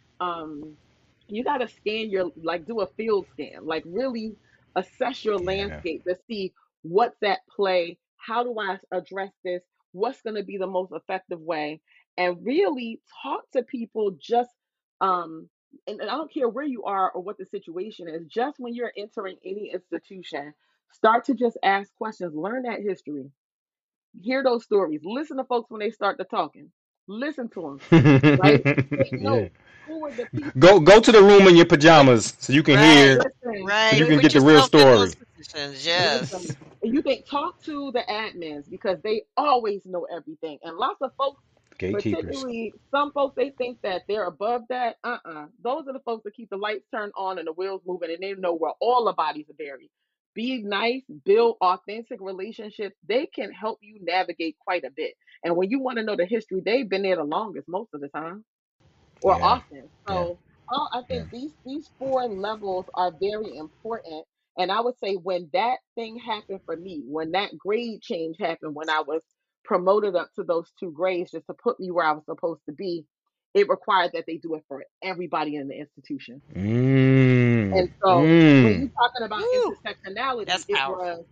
um you got to scan your like do a field scan. Like really assess your Yeah. landscape to see what's at play, how do I address this, what's going to be the most effective way, and really talk to people just um and, and I don't care where you are or what the situation is, just when you're entering any institution, start to just ask questions, learn that history, hear those stories, listen to folks when they start to talking, listen to them, right? Take Yeah. notes. Who are the Go people? go to the room in your pajamas so you can Right. hear, Listen, so you Right. can Put get the real yourself in story. those positions. listen. Yes. And you think talk to the admins because they always know everything. And lots of folks, Gatekeepers. particularly some folks, they think that they're above that. Uh-uh. Those are the folks that keep the lights turned on and the wheels moving, and they know where all the bodies are buried. Be nice, build authentic relationships. They can help you navigate quite a bit. And when you want to know the history, they've been there the longest most of the time, or Yeah. often. Yeah. So uh, I Yeah. think these these four levels are very important. And I would say when that thing happened for me, when that grade change happened, when I was promoted up to those two grades just to put me where I was supposed to be, it required that they do it for everybody in the institution. Mm, And so when mm. you're talking about Woo. intersectionality, That's it was powerful.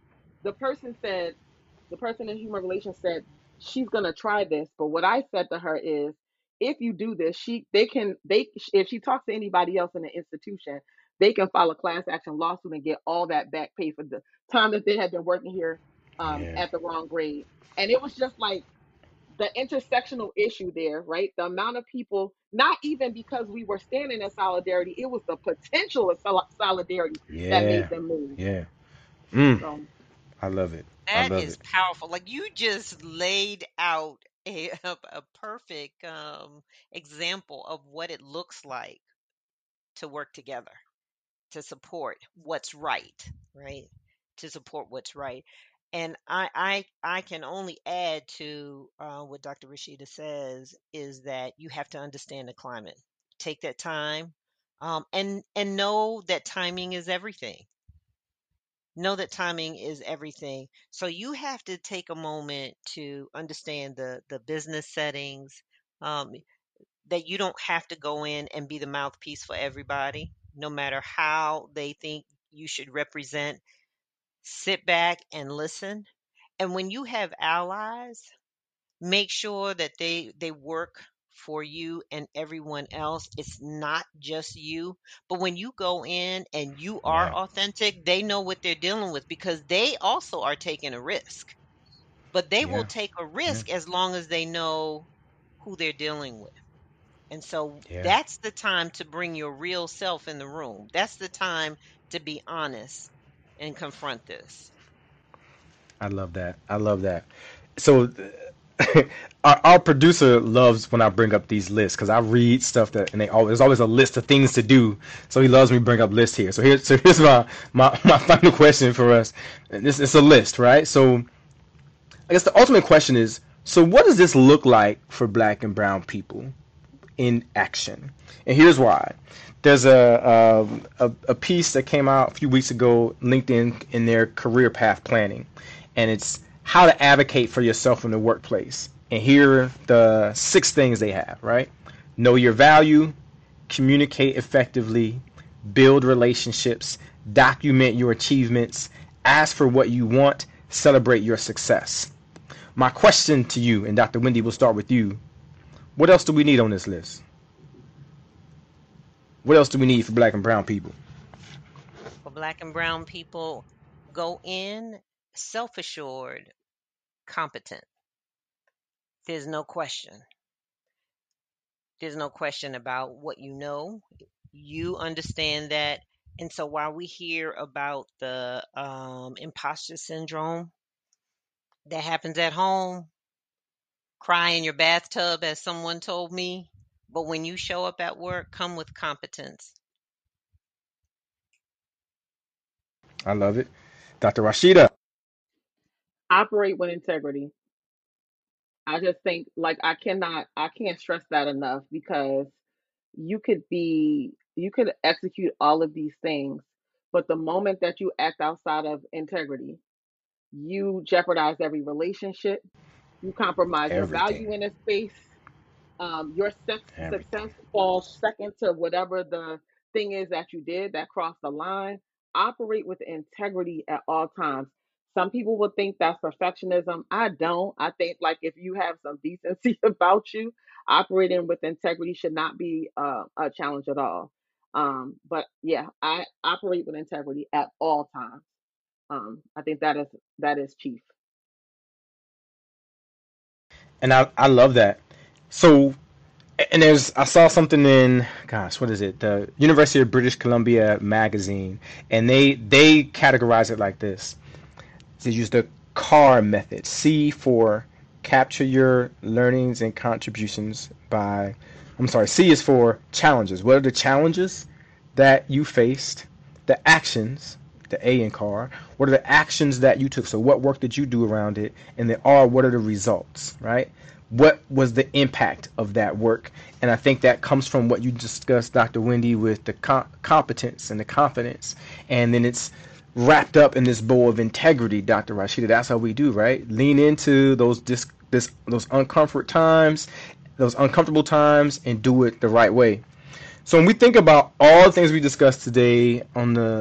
the person said, the person in human relations said she's gonna try this, but what I said to her is, if you do this, she they can they if she talks to anybody else in the institution, they can file a class action lawsuit and get all that back pay for the time that they had been working here um, Yeah. at the wrong grade. And it was just like the intersectional issue there, right? The amount of people, not even because we were standing in solidarity, it was the potential of sol- solidarity that made Yeah. them move. Yeah. Mm, So I love it. I That love is it. powerful. Like you just laid out a a, a perfect um, example of what it looks like to work together, to support what's right, right? To support what's right. And I I I can only add to uh, what Doctor Rashida says is that you have to understand the climate. Take that time, um, and and know that timing is everything. Know that timing is everything. So you have to take a moment to understand the the business settings. Um, that you don't have to go in and be the mouthpiece for everybody, no matter how they think you should represent. Sit back and listen. And when you have allies, make sure that they they work for you and everyone else. It's not just you. But when you go in and you are Yeah. authentic, they know what they're dealing with because they also are taking a risk. But they will Yeah. take a Yeah. risk as long as they know who they're dealing with. And so Yeah. that's the time to bring your real self in the room. That's the time to be honest and confront this. I love that. I love that. So our, our producer loves when I bring up these lists because I read stuff that and they always there's always a list of things to do. So he loves me bring up lists here. So here's so here's my, my my final question for us. And this it's a list, right? So I guess the ultimate question is: so what does this look like for Black and Brown people in action? And here's why. There's a, a a piece that came out a few weeks ago, LinkedIn, in their career path planning, and it's how to advocate for yourself in the workplace. And here are the six things they have. Right? Know your value, communicate effectively, build relationships, document your achievements, ask for what you want, celebrate your success. My question to you, and Doctor Wendy, we'll start with you. What else do we need on this list? What else do we need for Black and Brown people? For Black and Brown people, go in self assured, competent. There's no question. There's no question about what you know. You understand that. And so while we hear about the um, imposter syndrome that happens at home, cry in your bathtub, as someone told me. But when you show up at work, come with competence. I love it. Doctor Rashida. operate with integrity. I just think like I cannot I can't stress that enough because you could be you could execute all of these things, but the moment that you act outside of integrity, you jeopardize every relationship, you compromise your Everything. value in a space, um, your sex, Everything. success falls second to whatever the thing is that you did that crossed the line. Operate with integrity at all times. Some people would think that's perfectionism. I don't. I think like if you have some decency about you, operating with integrity should not be uh, a challenge at all. Um, but yeah, I operate with integrity at all times. Um, I think that is that is chief. And I, I love that. So, and there's, I saw something in, gosh, what is it? The University of British Columbia magazine, and they, they categorize it like this. They use the CAR method. C for capture your learnings and contributions by, I'm sorry, C is for challenges. What are the challenges that you faced? The actions, the A in CAR. What are the actions that you took? So what work did you do around it? And the R, what are the results, right? What was the impact of that work? And I think that comes from what you discussed, Doctor Wendy, with the com- competence and the confidence. And then it's wrapped up in this bowl of integrity, Doctor Rashida. That's how we do, right? Lean into those dis- this those uncomfort times, those uncomfortable times, and do it the right way. So when we think about all the things we discussed today on the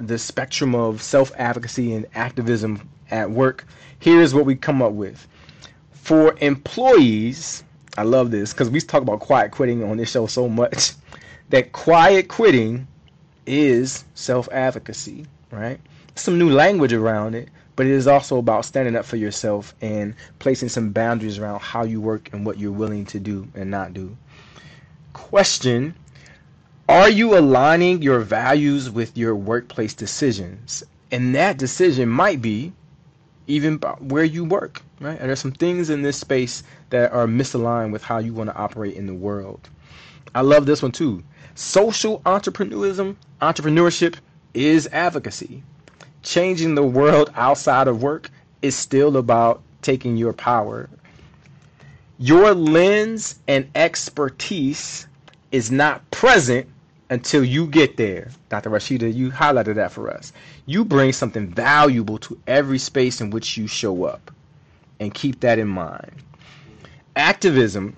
the spectrum of self-advocacy and activism at work, here's what we come up with. For employees, I love this because we talk about quiet quitting on this show so much, that quiet quitting is self-advocacy, right? Some new language around it, but it is also about standing up for yourself and placing some boundaries around how you work and what you're willing to do and not do. Question: are you aligning your values with your workplace decisions? And that decision might be even about where you work, right? And there's some things in this space that are misaligned with how you want to operate in the world. I love this one too. Social entrepreneurism, entrepreneurship is advocacy. Changing the world outside of work is still about taking your power. Your lens and expertise is not present until you get there. Doctor Rashida, you highlighted that for us. You bring something valuable to every space in which you show up, and keep that in mind. Activism,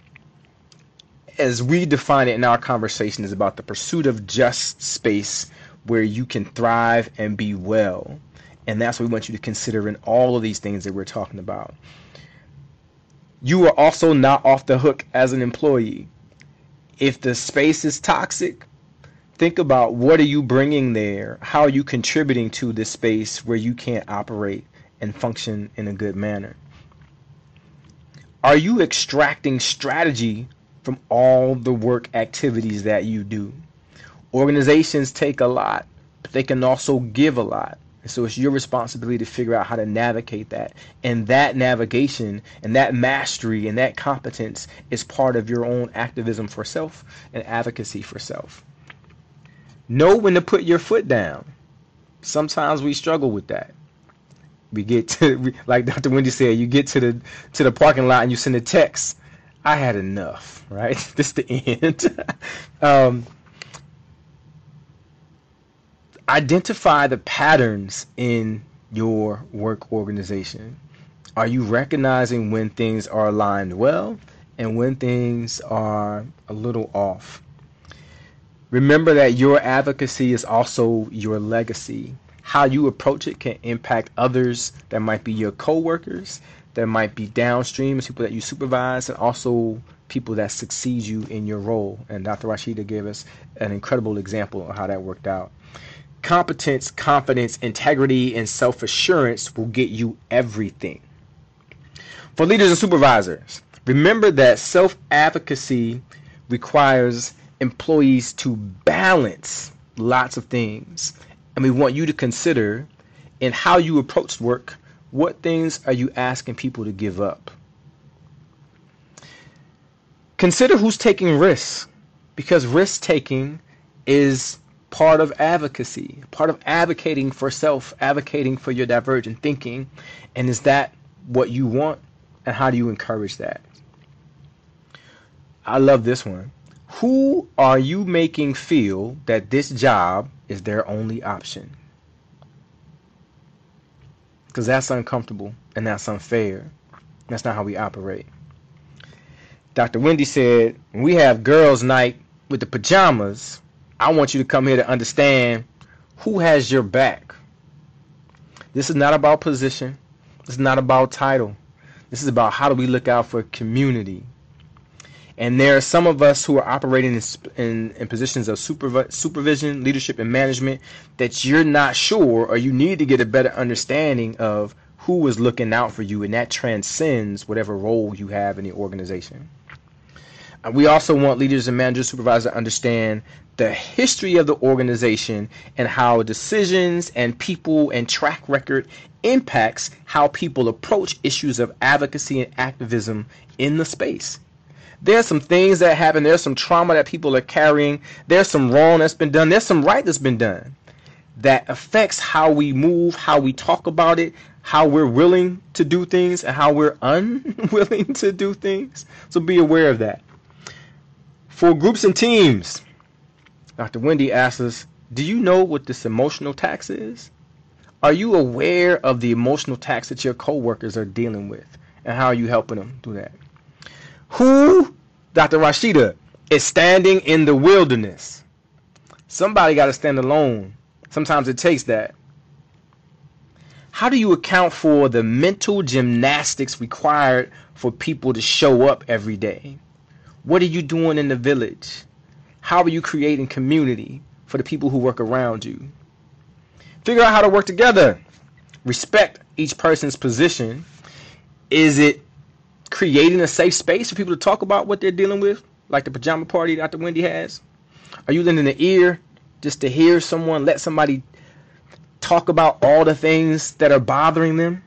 as we define it in our conversation, is about the pursuit of just space where you can thrive and be well. And that's what we want you to consider in all of these things that we're talking about. You are also not off the hook as an employee. If the space is toxic, think about what are you bringing there? How are you contributing to this space where you can't operate and function in a good manner? Are you extracting strategy from all the work activities that you do? Organizations take a lot, but they can also give a lot. And so it's your responsibility to figure out how to navigate that. And that navigation and that mastery and that competence is part of your own activism for self and advocacy for self. Know when to put your foot down. Sometimes we struggle with that. We get to, like Doctor Wendy said, you get to the to the parking lot and you send a text. I had enough, right? This is the end. um, Identify the patterns in your work organization. Are you recognizing when things are aligned well and when things are a little off? Remember that your advocacy is also your legacy. How you approach it can impact others that might be your coworkers, that might be downstream, people that you supervise, and also people that succeed you in your role. And Doctor Rashida gave us an incredible example of how that worked out. Competence, confidence, integrity, and self-assurance will get you everything. For leaders and supervisors, remember that self-advocacy requires employees to balance lots of things. And we want you to consider in how you approach work, what things are you asking people to give up? Consider who's taking risks, because risk taking is part of advocacy, part of advocating for self, advocating for your divergent thinking. And is that what you want? And how do you encourage that? I love this one. Who are you making feel that this job is their only option? Because that's uncomfortable and that's unfair. That's not how we operate. Doctor Wendy said, when we have girls' night with the pajamas, I want you to come here to understand who has your back. This is not about position. This is not about title. This is about how do we look out for community. And there are some of us who are operating in, in, in positions of supervi- supervision, leadership, and management that you're not sure, or you need to get a better understanding of who is looking out for you, and that transcends whatever role you have in the organization. And we also want leaders and managers, supervisors to understand the history of the organization and how decisions and people and track record impacts how people approach issues of advocacy and activism in the space. There's some things that happen. There's some trauma that people are carrying. There's some wrong that's been done. There's some right that's been done that affects how we move, how we talk about it, how we're willing to do things, and how we're unwilling to do things. So be aware of that. For groups and teams, Doctor Wendy asks us, do you know what this emotional tax is? Are you aware of the emotional tax that your coworkers are dealing with, and how are you helping them do that? Who, Doctor Rashida, is standing in the wilderness? Somebody got to stand alone. Sometimes it takes that. How do you account for the mental gymnastics required for people to show up every day? What are you doing in the village? How are you creating community for the people who work around you? Figure out how to work together. Respect each person's position. Is it creating a safe space for people to talk about what they're dealing with, like the pajama party Doctor Wendy has? Are you lending an ear just to hear someone, let somebody talk about all the things that are bothering them?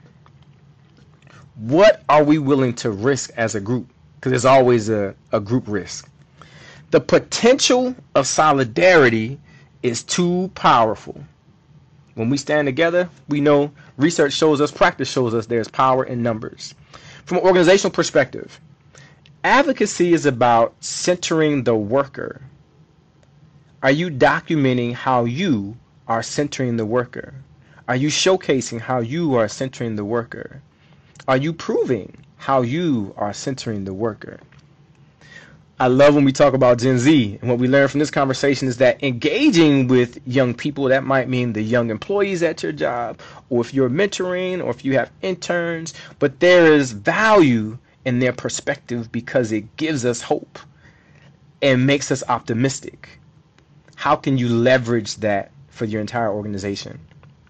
What are we willing to risk as a group? Because there's always a, a group risk. The potential of solidarity is too powerful. When we stand together, we know research shows us, practice shows us there's power in numbers. From an organizational perspective, advocacy is about centering the worker. Are you documenting how you are centering the worker? Are you showcasing how you are centering the worker? Are you proving how you are centering the worker? I love when we talk about Gen Z, and what we learn from this conversation is that engaging with young people, that might mean the young employees at your job, or if you're mentoring, or if you have interns, but there is value in their perspective because it gives us hope and makes us optimistic. How can you leverage that for your entire organization?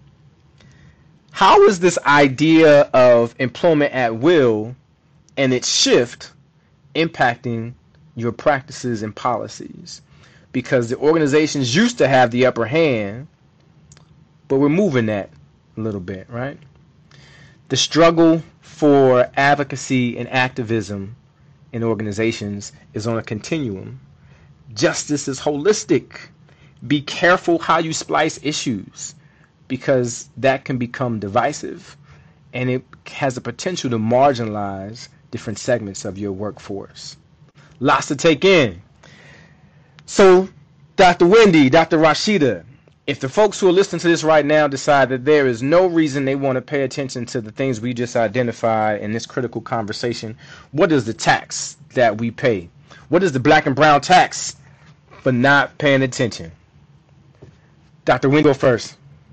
How is this idea of employment at will and its shift impacting your practices and policies? Because the organizations used to have the upper hand, but we're moving that a little bit, right? The struggle for advocacy and activism in organizations is on a continuum. Justice is holistic. Be careful how you splice issues, because that can become divisive and it has the potential to marginalize different segments of your workforce. Lots to take in. So, Doctor Wendy, Doctor Rashida, if the folks who are listening to this right now decide that there is no reason they want to pay attention to the things we just identified in this critical conversation, what is the tax that we pay? What is the black and brown tax for not paying attention? Doctor Wendy, go first.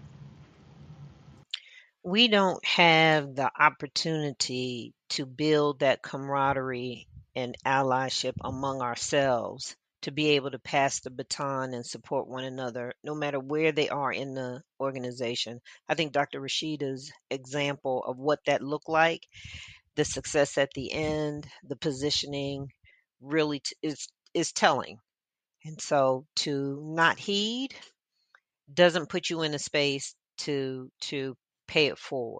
We don't have the opportunity to build that camaraderie and allyship among ourselves to be able to pass the baton and support one another no matter where they are in the organization. I think Doctor Rashida's example of what that looked like, the success at the end, the positioning, really t- is is telling. And so to not heed doesn't put you in a space to to pay it forward.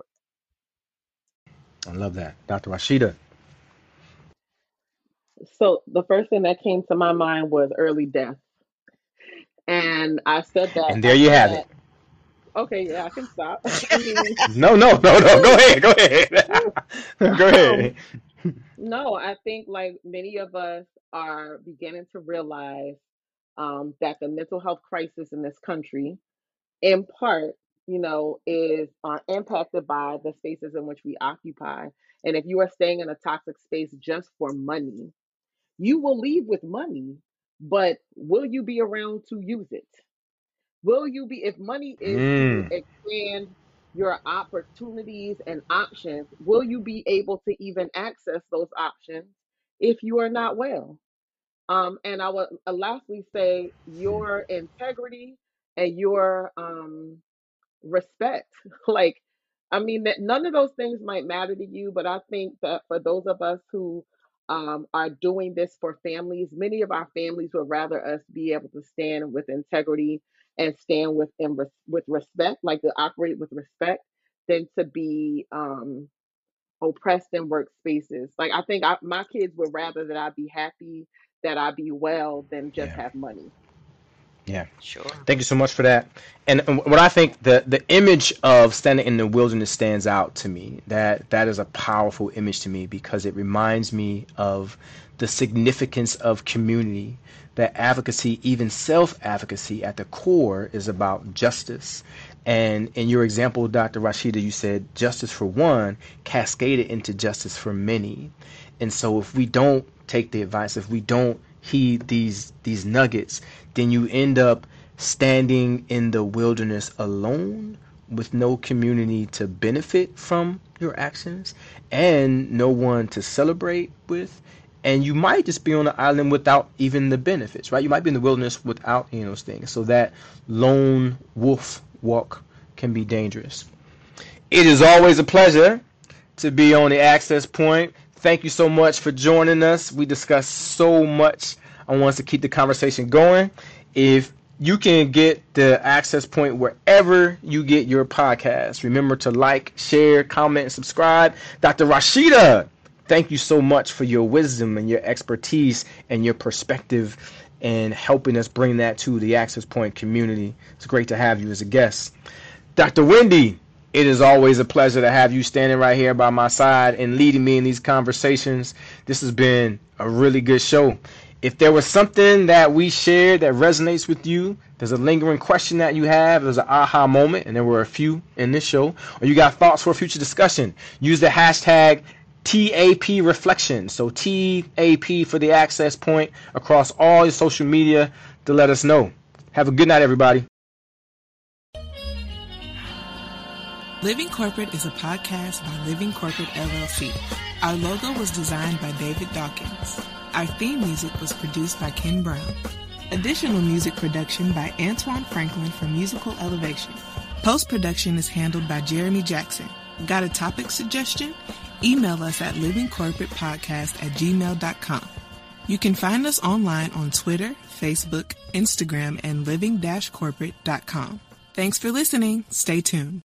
I love that. Doctor Rashida. So the first thing that came to my mind was early death. And I said that, And I there you said have that, it. okay, yeah, I can stop. I mean, No, no, no, no. Go ahead. Go ahead. Go um, ahead. no, I think like many of us are beginning to realize um, that the mental health crisis in this country, in part, you know, is uh, impacted by the spaces in which we occupy. And if you are staying in a toxic space just for money, you will leave with money, but will you be around to use it? Will you be, if money is to Mm. expand your opportunities and options, will you be able to even access those options if you are not well? Um, and I would uh, lastly say your integrity and your um, respect. Like, I mean, that none of those things might matter to you, but I think that for those of us who um, are doing this for families, many of our families would rather us be able to stand with integrity and stand with in res- with respect, like to operate with respect, than to be um, oppressed in workspaces. Like, I think I, my kids would rather that I be happy, that I be well, than just Yeah. have money. Yeah. Sure. Thank you so much for that. And and what I think the the image of standing in the wilderness stands out to me. That that is a powerful image to me because it reminds me of the significance of community. That advocacy, even self-advocacy at the core, is about justice. And in your example, Doctor Rashida, you said justice for one cascaded into justice for many. And so if we don't take the advice, if we don't heed these these nuggets, then you end up standing in the wilderness alone with no community to benefit from your actions and no one to celebrate with. And you might just be on the island without even the benefits, right? You might be in the wilderness without any of those things. So that lone wolf walk can be dangerous. It is always a pleasure to be on the Access Point. Thank you so much for joining us. We discussed so much. I want us to keep the conversation going. If you can get the Access Point wherever you get your podcasts, remember to like, share, comment, and subscribe. Doctor Rashida, thank you so much for your wisdom and your expertise and your perspective and helping us bring that to the Access Point community. It's great to have you as a guest. Doctor Wendy, it is always a pleasure to have you standing right here by my side and leading me in these conversations. This has been a really good show. If there was something that we shared that resonates with you, there's a lingering question that you have, there's an aha moment, and there were a few in this show, or you got thoughts for a future discussion, use the hashtag T A P Reflection. So T A P for the Access Point across all your social media to let us know. Have a good night, everybody. Living Corporate is a podcast by Living Corporate L L C. Our logo was designed by David Dawkins. Our theme music was produced by Ken Brown. Additional music production by Antoine Franklin for Musical Elevation. Post-production is handled by Jeremy Jackson. Got a topic suggestion? Email us at livingcorporatepodcast at gmail dot com. You can find us online on Twitter, Facebook, Instagram, and living dash corporate dot com. Thanks for listening. Stay tuned.